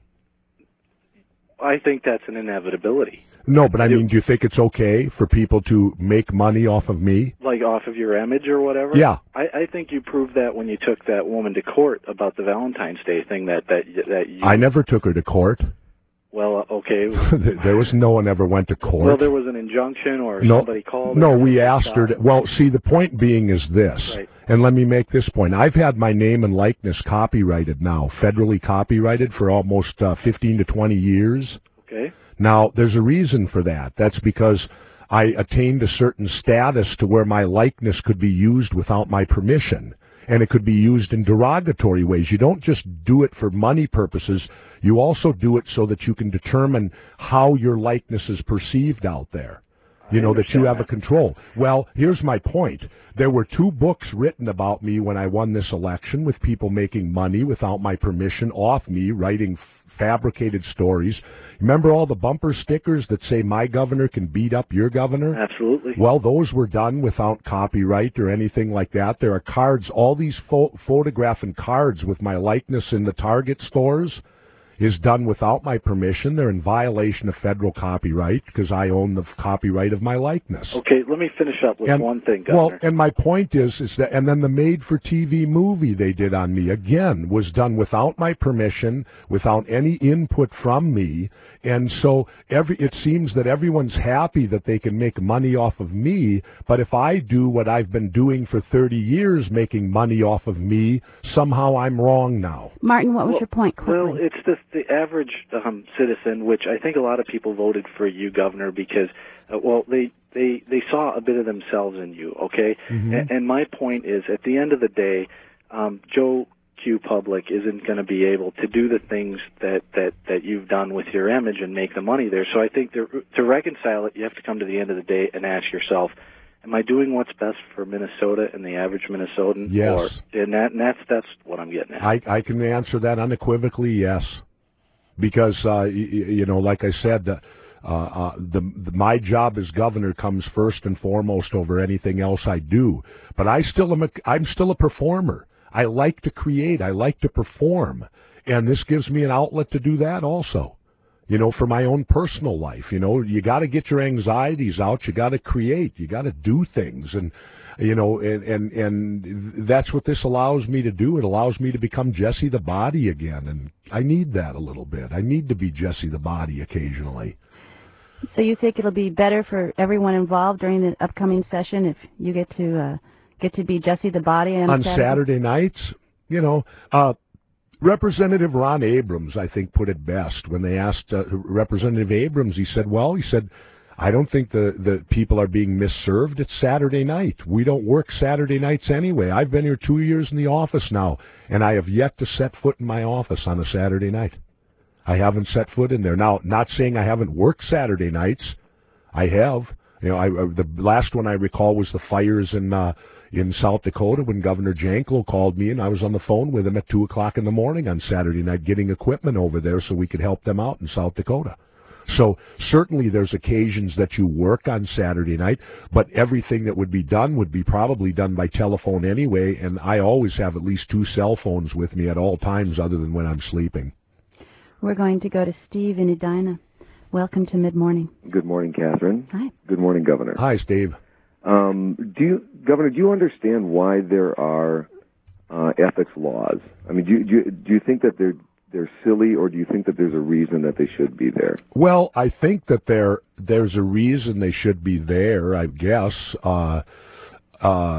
Speaker 10: I think that's an inevitability.
Speaker 2: No, but I mean, do you think it's okay for people to make money off of me?
Speaker 10: Like off of your image or whatever?
Speaker 2: Yeah.
Speaker 10: I, I think you proved that when you took that woman to court about the Valentine's Day thing that, that, that you...
Speaker 2: I never took her to court.
Speaker 10: Well, uh, okay.
Speaker 2: There was no one ever went to court.
Speaker 10: Well, there was an injunction or
Speaker 2: no,
Speaker 10: somebody called...
Speaker 2: No, we asked her to... Well, see, the point being is this,
Speaker 10: right.
Speaker 2: And let me make this point. I've had my name and likeness copyrighted now, federally copyrighted for almost uh, fifteen to twenty years.
Speaker 10: Okay.
Speaker 2: Now, there's a reason for that. That's because I attained a certain status to where my likeness could be used without my permission, and it could be used in derogatory ways. You don't just do it for money purposes. You also do it so that you can determine how your likeness is perceived out there. You know, that you have a control. Well, here's my point. There were two books written about me when I won this election with people making money without my permission off me, writing fabricated stories. Remember all the bumper stickers that say my governor can beat up your governor?
Speaker 10: Absolutely.
Speaker 2: Well, those were done without copyright or anything like that. There are cards, all these pho- photograph and cards with my likeness in the Target stores is done without my permission. They're in violation of federal copyright because I own the copyright of my likeness.
Speaker 10: Okay, let me finish up with
Speaker 2: and,
Speaker 10: one thing, Governor.
Speaker 2: Well, and my point is, is that, and then the made-for-T V movie they did on me, again, was done without my permission, without any input from me, and so every it seems that everyone's happy that they can make money off of me, but if I do what I've been doing for thirty years, making money off of me, somehow I'm wrong now.
Speaker 1: Martin, what was
Speaker 10: well,
Speaker 1: your point quickly?
Speaker 10: Well, it's the, the average um, citizen, which I think a lot of people voted for you, Governor, because, uh, well, they, they, they saw a bit of themselves in you, okay?
Speaker 2: Mm-hmm.
Speaker 10: And, and my point is, at the end of the day, um, Joe Q. Public isn't going to be able to do the things that, that, that you've done with your image and make the money there. So I think to, to reconcile it, you have to come to the end of the day and ask yourself, am I doing what's best for Minnesota and the average Minnesotan?
Speaker 2: Yes.
Speaker 10: Or, and, that, and that's, that's what I'm getting at.
Speaker 2: I, I can answer that unequivocally, yes. Because, uh, you, you know, like I said, uh, uh, the, the my job as governor comes first and foremost over anything else I do. But I still am a, I'm still a performer. I like to create. I like to perform. And this gives me an outlet to do that also. You know, for my own personal life, you know, you got to get your anxieties out. You got to create. You got to do things. And, you know, and, and, and that's what this allows me to do. It allows me to become Jesse the Body again. And I need that a little bit. I need to be Jesse the Body occasionally.
Speaker 1: So you think it'll be better for everyone involved during the upcoming session if you get to uh, get to be Jesse the Body on,
Speaker 2: on
Speaker 1: Saturday?
Speaker 2: Saturday nights? You know, uh, Representative Ron Abrams, I think, put it best when they asked uh, Representative Abrams. He said, well, he said, I don't think the, the people are being misserved. It's Saturday night. We don't work Saturday nights anyway. I've been here two years in the office now, and I have yet to set foot in my office on a Saturday night. I haven't set foot in there. Now, not saying I haven't worked Saturday nights. I have. You know, I, the last one I recall was the fires in uh, in South Dakota when Governor Janko called me, and I was on the phone with him at two o'clock in the morning on Saturday night getting equipment over there so we could help them out in South Dakota. So certainly there's occasions that you work on Saturday night, but everything that would be done would be probably done by telephone anyway, and I always have at least two cell phones with me at all times other than when I'm sleeping.
Speaker 1: We're going to go to Steve in Edina. Welcome to Mid-Morning.
Speaker 11: Good morning, Catherine.
Speaker 1: Hi.
Speaker 11: Good morning, Governor.
Speaker 2: Hi, Steve.
Speaker 11: Um, do you, Governor, do you understand why there are uh, ethics laws? I mean, do you, do you, do you think that they're they're silly, or do you think that there's a reason that they should be there?
Speaker 2: Well, I think that there there's a reason they should be there, I guess. Uh, uh,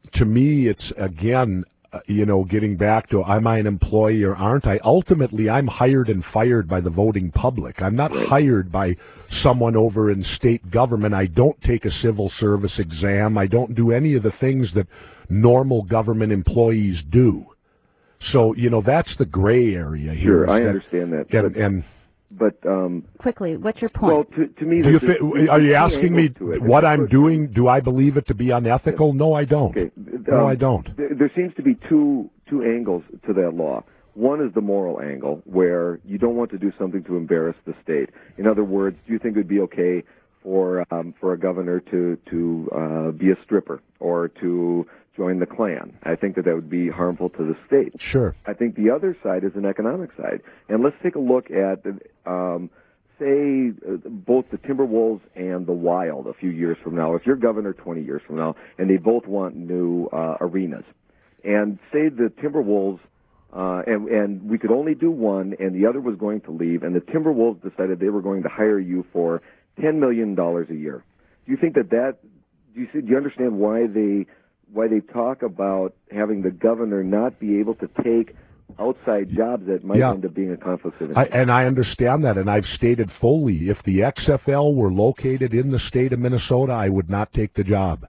Speaker 2: to me, it's, again, uh, you know, getting back to, am I an employee or aren't I? Ultimately, I'm hired and fired by the voting public. I'm not hired by someone over in state government. I don't take a civil service exam. I don't do any of the things that normal government employees do. So, you know, that's the gray area here.
Speaker 11: Sure, I
Speaker 2: that,
Speaker 11: understand that.
Speaker 2: And,
Speaker 11: but,
Speaker 2: and
Speaker 11: but um,
Speaker 1: quickly, what's your point?
Speaker 11: Well, to, to me,
Speaker 2: do you
Speaker 11: there's-
Speaker 2: fi-
Speaker 11: there's
Speaker 2: are you
Speaker 11: two
Speaker 2: asking me
Speaker 11: angles to it.
Speaker 2: what I'm doing? Do I believe it to be unethical? No, I don't.
Speaker 11: Okay.
Speaker 2: No,
Speaker 11: um,
Speaker 2: I don't.
Speaker 11: There, there seems to be two two angles to that law. One is the moral angle, where you don't want to do something to embarrass the state. In other words, do you think it would be okay for um, for a governor to to uh, be a stripper or to join the Klan? I think that that would be harmful to the state.
Speaker 2: Sure.
Speaker 11: I think the other side is an economic side, and let's take a look at. Um, Say uh, both the Timberwolves and the Wild a few years from now, if you're governor twenty years from now, and they both want new uh, arenas, and say the Timberwolves, uh, and, and we could only do one, and the other was going to leave, and the Timberwolves decided they were going to hire you for ten million dollars a year. Do you think that that, do you, see, do you understand why they, why they talk about having the governor not be able to take outside jobs that might
Speaker 2: Yeah.
Speaker 11: end up being a conflict of
Speaker 2: I,
Speaker 11: interest?
Speaker 2: and I understand that, and I've stated fully, if the X F L were located in the state of Minnesota, I would not take the job.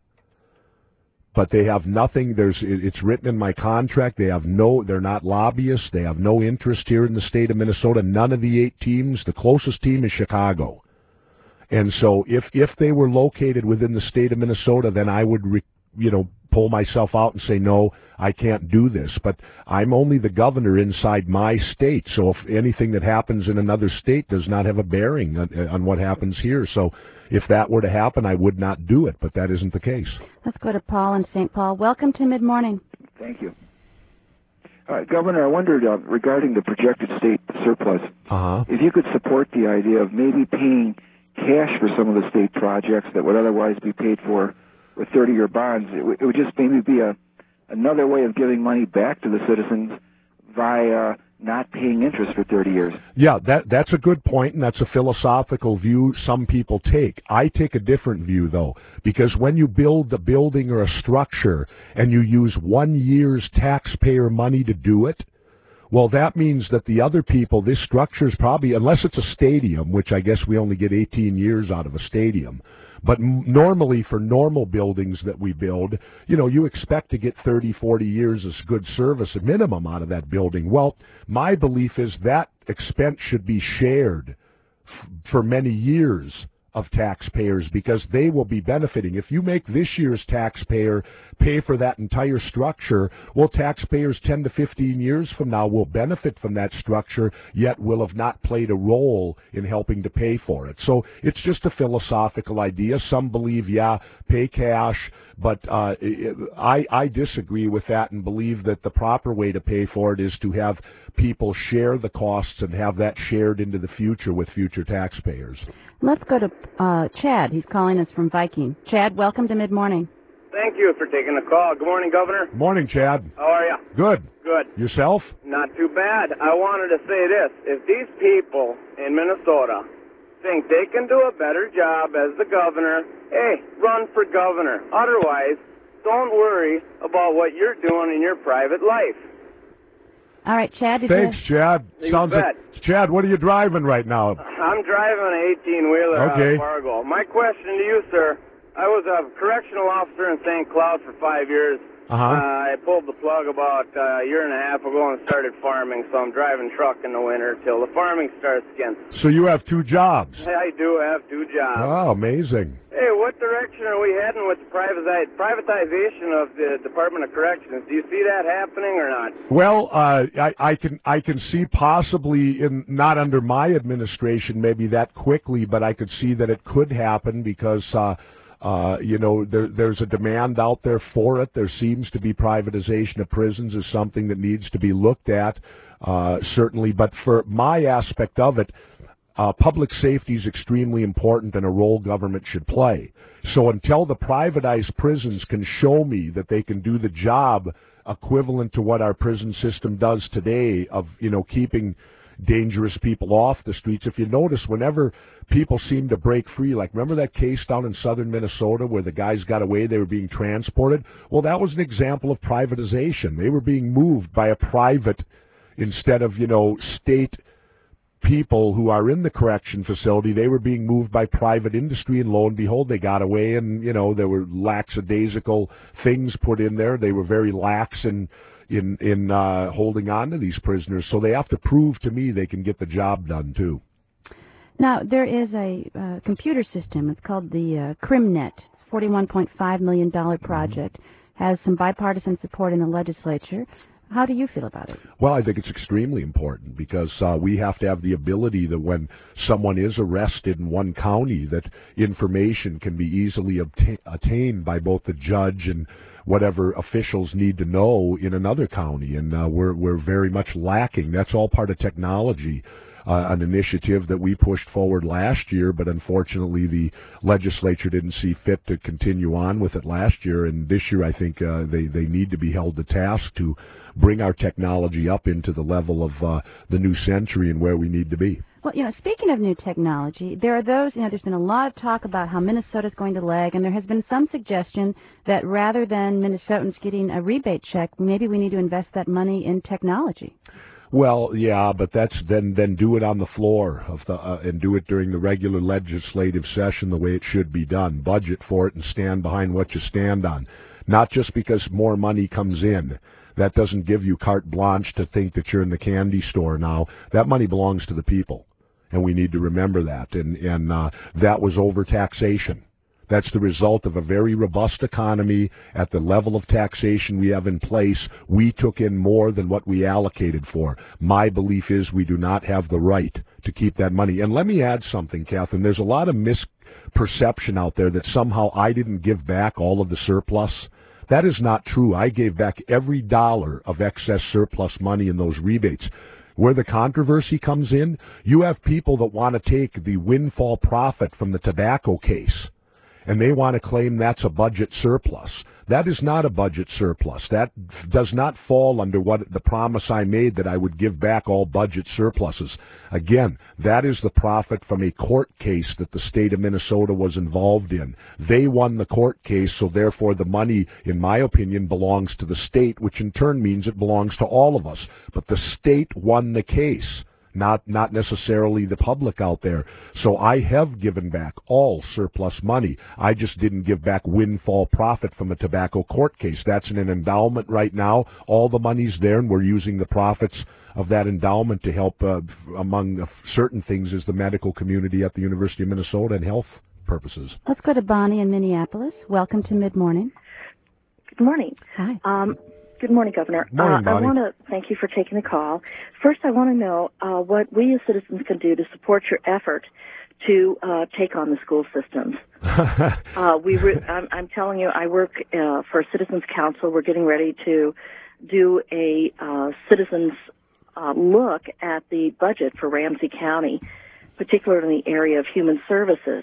Speaker 2: But they have nothing. There's it- it's written in my contract. They have no. They're not lobbyists. They have no interest here in the state of Minnesota. None of the eight teams. The closest team is Chicago. And so, if if they were located within the state of Minnesota, then I would, re, you know, pull myself out and say, no, I can't do this. But I'm only the governor inside my state. So if anything that happens in another state does not have a bearing on, on what happens here. So if that were to happen, I would not do it. But that isn't the case.
Speaker 1: Let's go to Paul in Saint Paul. Welcome to Mid Morning.
Speaker 12: Thank you. Uh, Governor, I wondered uh, regarding the projected state surplus,
Speaker 2: Uh-huh.
Speaker 12: if you could support the idea of maybe paying cash for some of the state projects that would otherwise be paid for with thirty-year bonds. It, w- it would just maybe be a another way of giving money back to the citizens via not paying interest for thirty years.
Speaker 2: Yeah, that that's a good point, and that's a philosophical view some people take. I take a different view, though, because when you build a building or a structure and you use one year's taxpayer money to do it, well, that means that the other people, this structure is probably, unless it's a stadium, which I guess we only get eighteen years out of a stadium, but m- normally for normal buildings that we build, you know, you expect to get thirty, forty years of good service, a minimum, out of that building. Well, my belief is that expense should be shared f- for many years of taxpayers, because they will be benefiting. If you make this year's taxpayer pay for that entire structure, well, taxpayers ten to fifteen years from now will benefit from that structure, yet will have not played a role in helping to pay for it. So it's just a philosophical idea. Some believe, yeah, pay cash, but uh, I, I disagree with that and believe that the proper way to pay for it is to have people share the costs and have that shared into the future with future taxpayers.
Speaker 1: Let's go to uh, Chad. He's calling us from Viking. Chad, welcome to Mid Morning.
Speaker 13: Thank you for taking the call. Good morning, Governor.
Speaker 2: Morning, Chad.
Speaker 13: How are you?
Speaker 2: Good.
Speaker 13: Good.
Speaker 2: Yourself?
Speaker 13: Not too bad. I wanted to say this. If these people in Minnesota think they can do a better job as the governor, hey, run for governor. Otherwise, don't worry about what you're doing in your private life.
Speaker 1: All right, Chad. Did
Speaker 2: Thanks,
Speaker 1: you...
Speaker 2: Chad.
Speaker 13: You
Speaker 2: Sounds
Speaker 13: bet.
Speaker 2: like Chad. What are you driving right now?
Speaker 13: I'm driving an eighteen-wheeler out
Speaker 2: Okay.
Speaker 13: of Fargo. My question to you, sir, I was a correctional officer in Saint Cloud for five years.
Speaker 2: Uh-huh.
Speaker 13: Uh, I pulled the plug about uh, a year and a half ago and started farming, so I'm driving truck in the winter till the farming starts again.
Speaker 2: So you have two jobs.
Speaker 13: I do have two jobs.
Speaker 2: Oh, amazing.
Speaker 13: Hey, what direction are we heading with the privatize- privatization of the Department of Corrections? Do you see that happening or not?
Speaker 2: Well, uh, I, I can I can see possibly in not under my administration maybe that quickly, but I could see that it could happen because uh, uh, you know there, there's a demand out there for it. There seems to be privatization of prisons is something that needs to be looked at, uh, certainly. But for my aspect of it, Uh, public safety is extremely important and a role government should play. So until the privatized prisons can show me that they can do the job equivalent to what our prison system does today of, you know, keeping, dangerous people off the streets. If you notice, whenever people seem to break free, like remember that case down in southern Minnesota where the guys got away, they were being transported? Well, that was an example of privatization. They were being moved by a private instead of, you know, state people who are in the correction facility. They were being moved by private industry, and lo and behold, they got away, and, you know, there were lackadaisical things put in there. They were very lax in in, in uh, holding on to these prisoners, so they have to prove to me they can get the job done, too.
Speaker 1: Now, there is a uh, computer system. It's called the uh, CrimNet. It's a forty-one point five million dollars project. Mm-hmm. Has some bipartisan support in the legislature. How do you feel about it? Well,
Speaker 2: I think it's extremely important because uh, we have to have the ability that when someone is arrested in one county, that information can be easily obta- attained by both the judge and whatever officials need to know in another county. And uh, we're we're very much lacking. That's all part of technology. Uh, an initiative that we pushed forward last year, but unfortunately the legislature didn't see fit to continue on with it last year. And this year I think uh, they, they need to be held to task to bring our technology up into the level of uh, the new century and where we need to be.
Speaker 1: Well, you know, speaking of new technology, there are those, you know, there's been a lot of talk about how Minnesota's going to lag, and there has been some suggestion that rather than Minnesotans getting a rebate check, maybe we need to invest that money in technology.
Speaker 2: Well, yeah, but that's then then do it on the floor of the uh, and do it during the regular legislative session the way it should be done. Budget for it and stand behind what you stand on. Not just because more money comes in. That doesn't give you carte blanche to think that you're in the candy store now. That money belongs to the people, and we need to remember that. And and uh, that was overtaxation. That's the result of a very robust economy. At the level of taxation we have in place, we took in more than what we allocated for. My belief is we do not have the right to keep that money. And let me add something, Catherine. There's a lot of misperception out there that somehow I didn't give back all of the surplus. That is not true. I gave back every dollar of excess surplus money in those rebates. Where the controversy comes in, you have people that want to take the windfall profit from the tobacco case, and they want to claim that's a budget surplus. That is not a budget surplus. That f- does not fall under what the promise I made that I would give back all budget surpluses. Again, that is the profit from a court case that the state of Minnesota was involved in. They won the court case, so therefore the money, in my opinion, belongs to the state, which in turn means it belongs to all of us. But the state won the case. Not not necessarily the public out there. So I have given back all surplus money. I just didn't give back windfall profit from a tobacco court case. That's in an endowment right now. All the money's there, and we're using the profits of that endowment to help, uh, among certain things, is the medical community at the University of Minnesota and health purposes.
Speaker 1: Let's go to Bonnie in Minneapolis. Welcome to Mid-Morning.
Speaker 14: Good morning.
Speaker 1: Hi.
Speaker 14: Um, Good morning, Governor.
Speaker 2: Morning,
Speaker 14: uh, I want to thank you for taking the call. First, I want to know uh, what we as citizens can do to support your effort to uh, take on the school systems. uh, we, re- I'm, I'm telling you, I work uh, for Citizens Council. We're getting ready to do a uh, citizens uh, look at the budget for Ramsey County, particularly in the area of human services.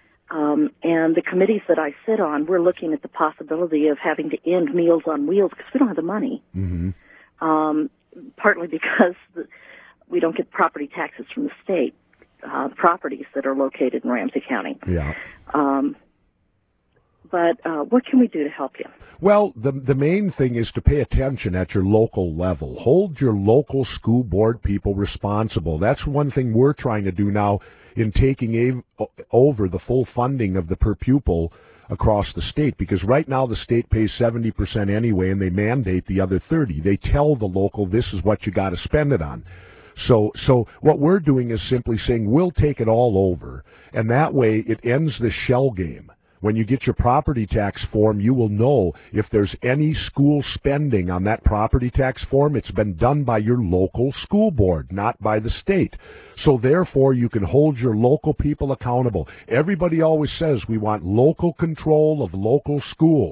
Speaker 14: Um, and the committees that I sit on, we're looking at the possibility of having to end Meals on Wheels because we don't have the money.
Speaker 2: Mm-hmm.
Speaker 14: Um, partly because the, we don't get property taxes from the state, uh, properties that are located in Ramsey County.
Speaker 2: Yeah.
Speaker 14: Um, but uh, what can we do to help you?
Speaker 2: Well, the the main thing is to pay attention at your local level. Hold your local school board people responsible. That's one thing we're trying to do now in taking a, over the full funding of the per pupil across the state, because right now the state pays seventy percent anyway, and they mandate the other thirty. They tell the local, this is what you got to spend it on. So so what we're doing is simply saying we'll take it all over, and that way it ends the shell game. When you get your property tax form, you will know if there's any school spending on that property tax form, it's been done by your local school board, not by the state. So therefore, you can hold your local people accountable. Everybody always says we want local control of local schools.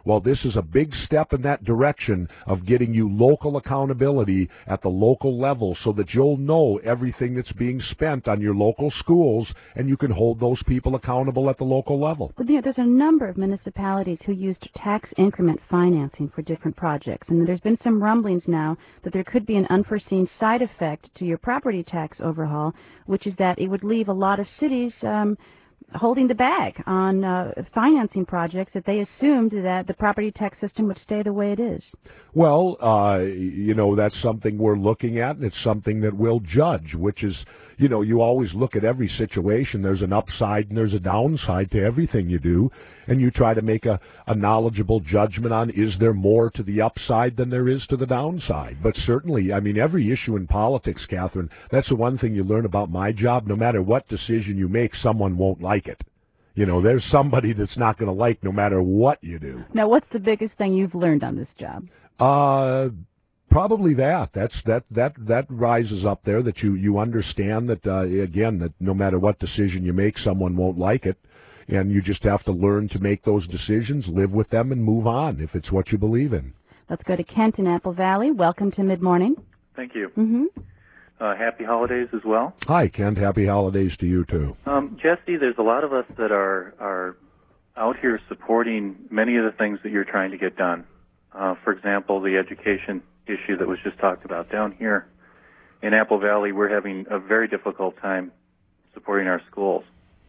Speaker 2: Well, this is a big step in that direction of getting you local accountability at the local level so that you'll know everything that's being spent on your local schools and you can hold those people accountable at the local level.
Speaker 1: But, you know, there's a number of municipalities who used tax increment financing for different projects, and there's been some rumblings now that there could be an unforeseen side effect to your property tax overhaul, which is that it would leave a lot of cities um, holding the bag on uh, financing projects that they assumed that the property tax system would stay the way it is.
Speaker 2: Well, uh, you know, that's something we're looking at, and it's something that we'll judge, which is, you know, you always look at every situation. There's an upside and there's a downside to everything you do, and you try to make a, a knowledgeable judgment on, is there more to the upside than there is to the downside? But certainly, I mean, every issue in politics, Catherine, that's the one thing you learn about my job. No matter what decision you make, someone won't like it. You know, there's somebody that's not going to like no matter what you do.
Speaker 1: Now, what's the biggest thing you've learned on this job?
Speaker 2: Uh, probably that. That's that that that rises up there. That you you understand that uh, again that no matter what decision you make, someone won't like it, and you just have to learn to make those decisions, live with them, and move on if it's what you believe in.
Speaker 1: Let's go to Kent in Apple Valley. Welcome to Mid Morning.
Speaker 15: Thank you.
Speaker 1: Mm-hmm.
Speaker 15: Uh, happy holidays as well.
Speaker 2: Hi, Kent. Happy holidays to you too.
Speaker 15: Um, Jesse, there's a lot of us that are are out here supporting many of the things that you're trying to get done. Uh, for example, the education issue that was just talked about down here in Apple Valley, we're having a very difficult time supporting our schools,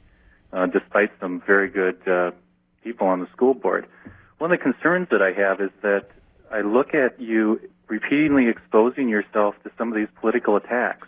Speaker 15: uh, despite some very good uh, people on the school board. One of the concerns that I have is that I look at you repeatedly exposing yourself to some of these political attacks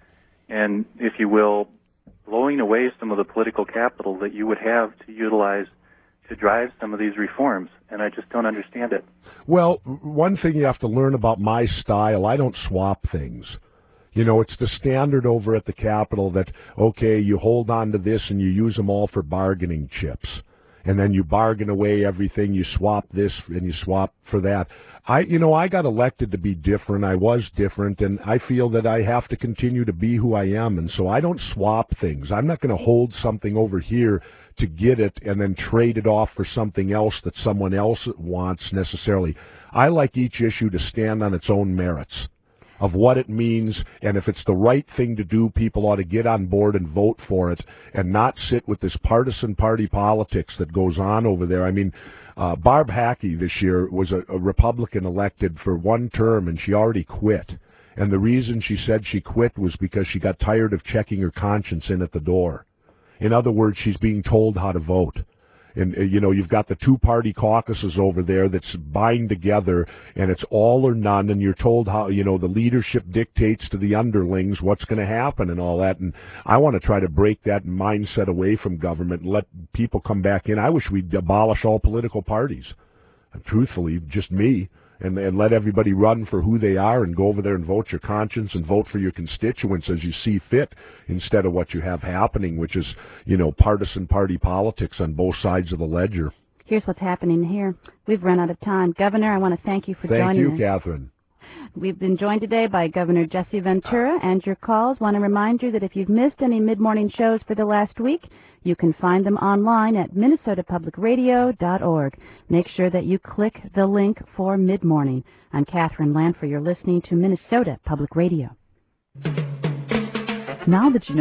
Speaker 15: and, if you will, blowing away some of the political capital that you would have to utilize to drive some of these reforms, and I just don't understand it.
Speaker 2: Well, one thing you have to learn about my style, I don't swap things. You know, it's the standard over at the Capitol that, okay, you hold on to this and you use them all for bargaining chips. And then you bargain away everything, you swap this and you swap for that. I, you know, I got elected to be different. I was different, and I feel that I have to continue to be who I am. And so I don't swap things. I'm not going to hold something over here to get it and then trade it off for something else that someone else wants necessarily. I like each issue to stand on its own merits of what it means, and if it's the right thing to do, people ought to get on board and vote for it and not sit with this partisan party politics that goes on over there. I mean, uh, Barb Hackey this year was a, a Republican elected for one term, and she already quit. And the reason she said she quit was because she got tired of checking her conscience in at the door. In other words, she's being told how to vote. And, uh, you know, you've got the two-party caucuses over there that's bind together, and it's all or none, and you're told how, you know, the leadership dictates to the underlings what's going to happen and all that. And I want to try to break that mindset away from government and let people come back in. I wish we'd abolish all political parties. And truthfully, just me. And, and let everybody run for who they are and go over there and vote your conscience and vote for your constituents as you see fit instead of what you have happening, which is, you know, partisan party politics on both sides of the ledger.
Speaker 1: Here's what's happening here. We've run out of time. Governor, I want to thank you for
Speaker 2: thank
Speaker 1: joining
Speaker 2: you,
Speaker 1: us.
Speaker 2: Thank you, Catherine.
Speaker 1: We've been joined today by Governor Jesse Ventura, and your calls. Want to remind you that if you've missed any mid-morning shows for the last week, you can find them online at minnesota public radio dot org. Make sure that you click the link for Mid-Morning. I'm Catherine Lanford. You're listening to Minnesota Public Radio. Now that you know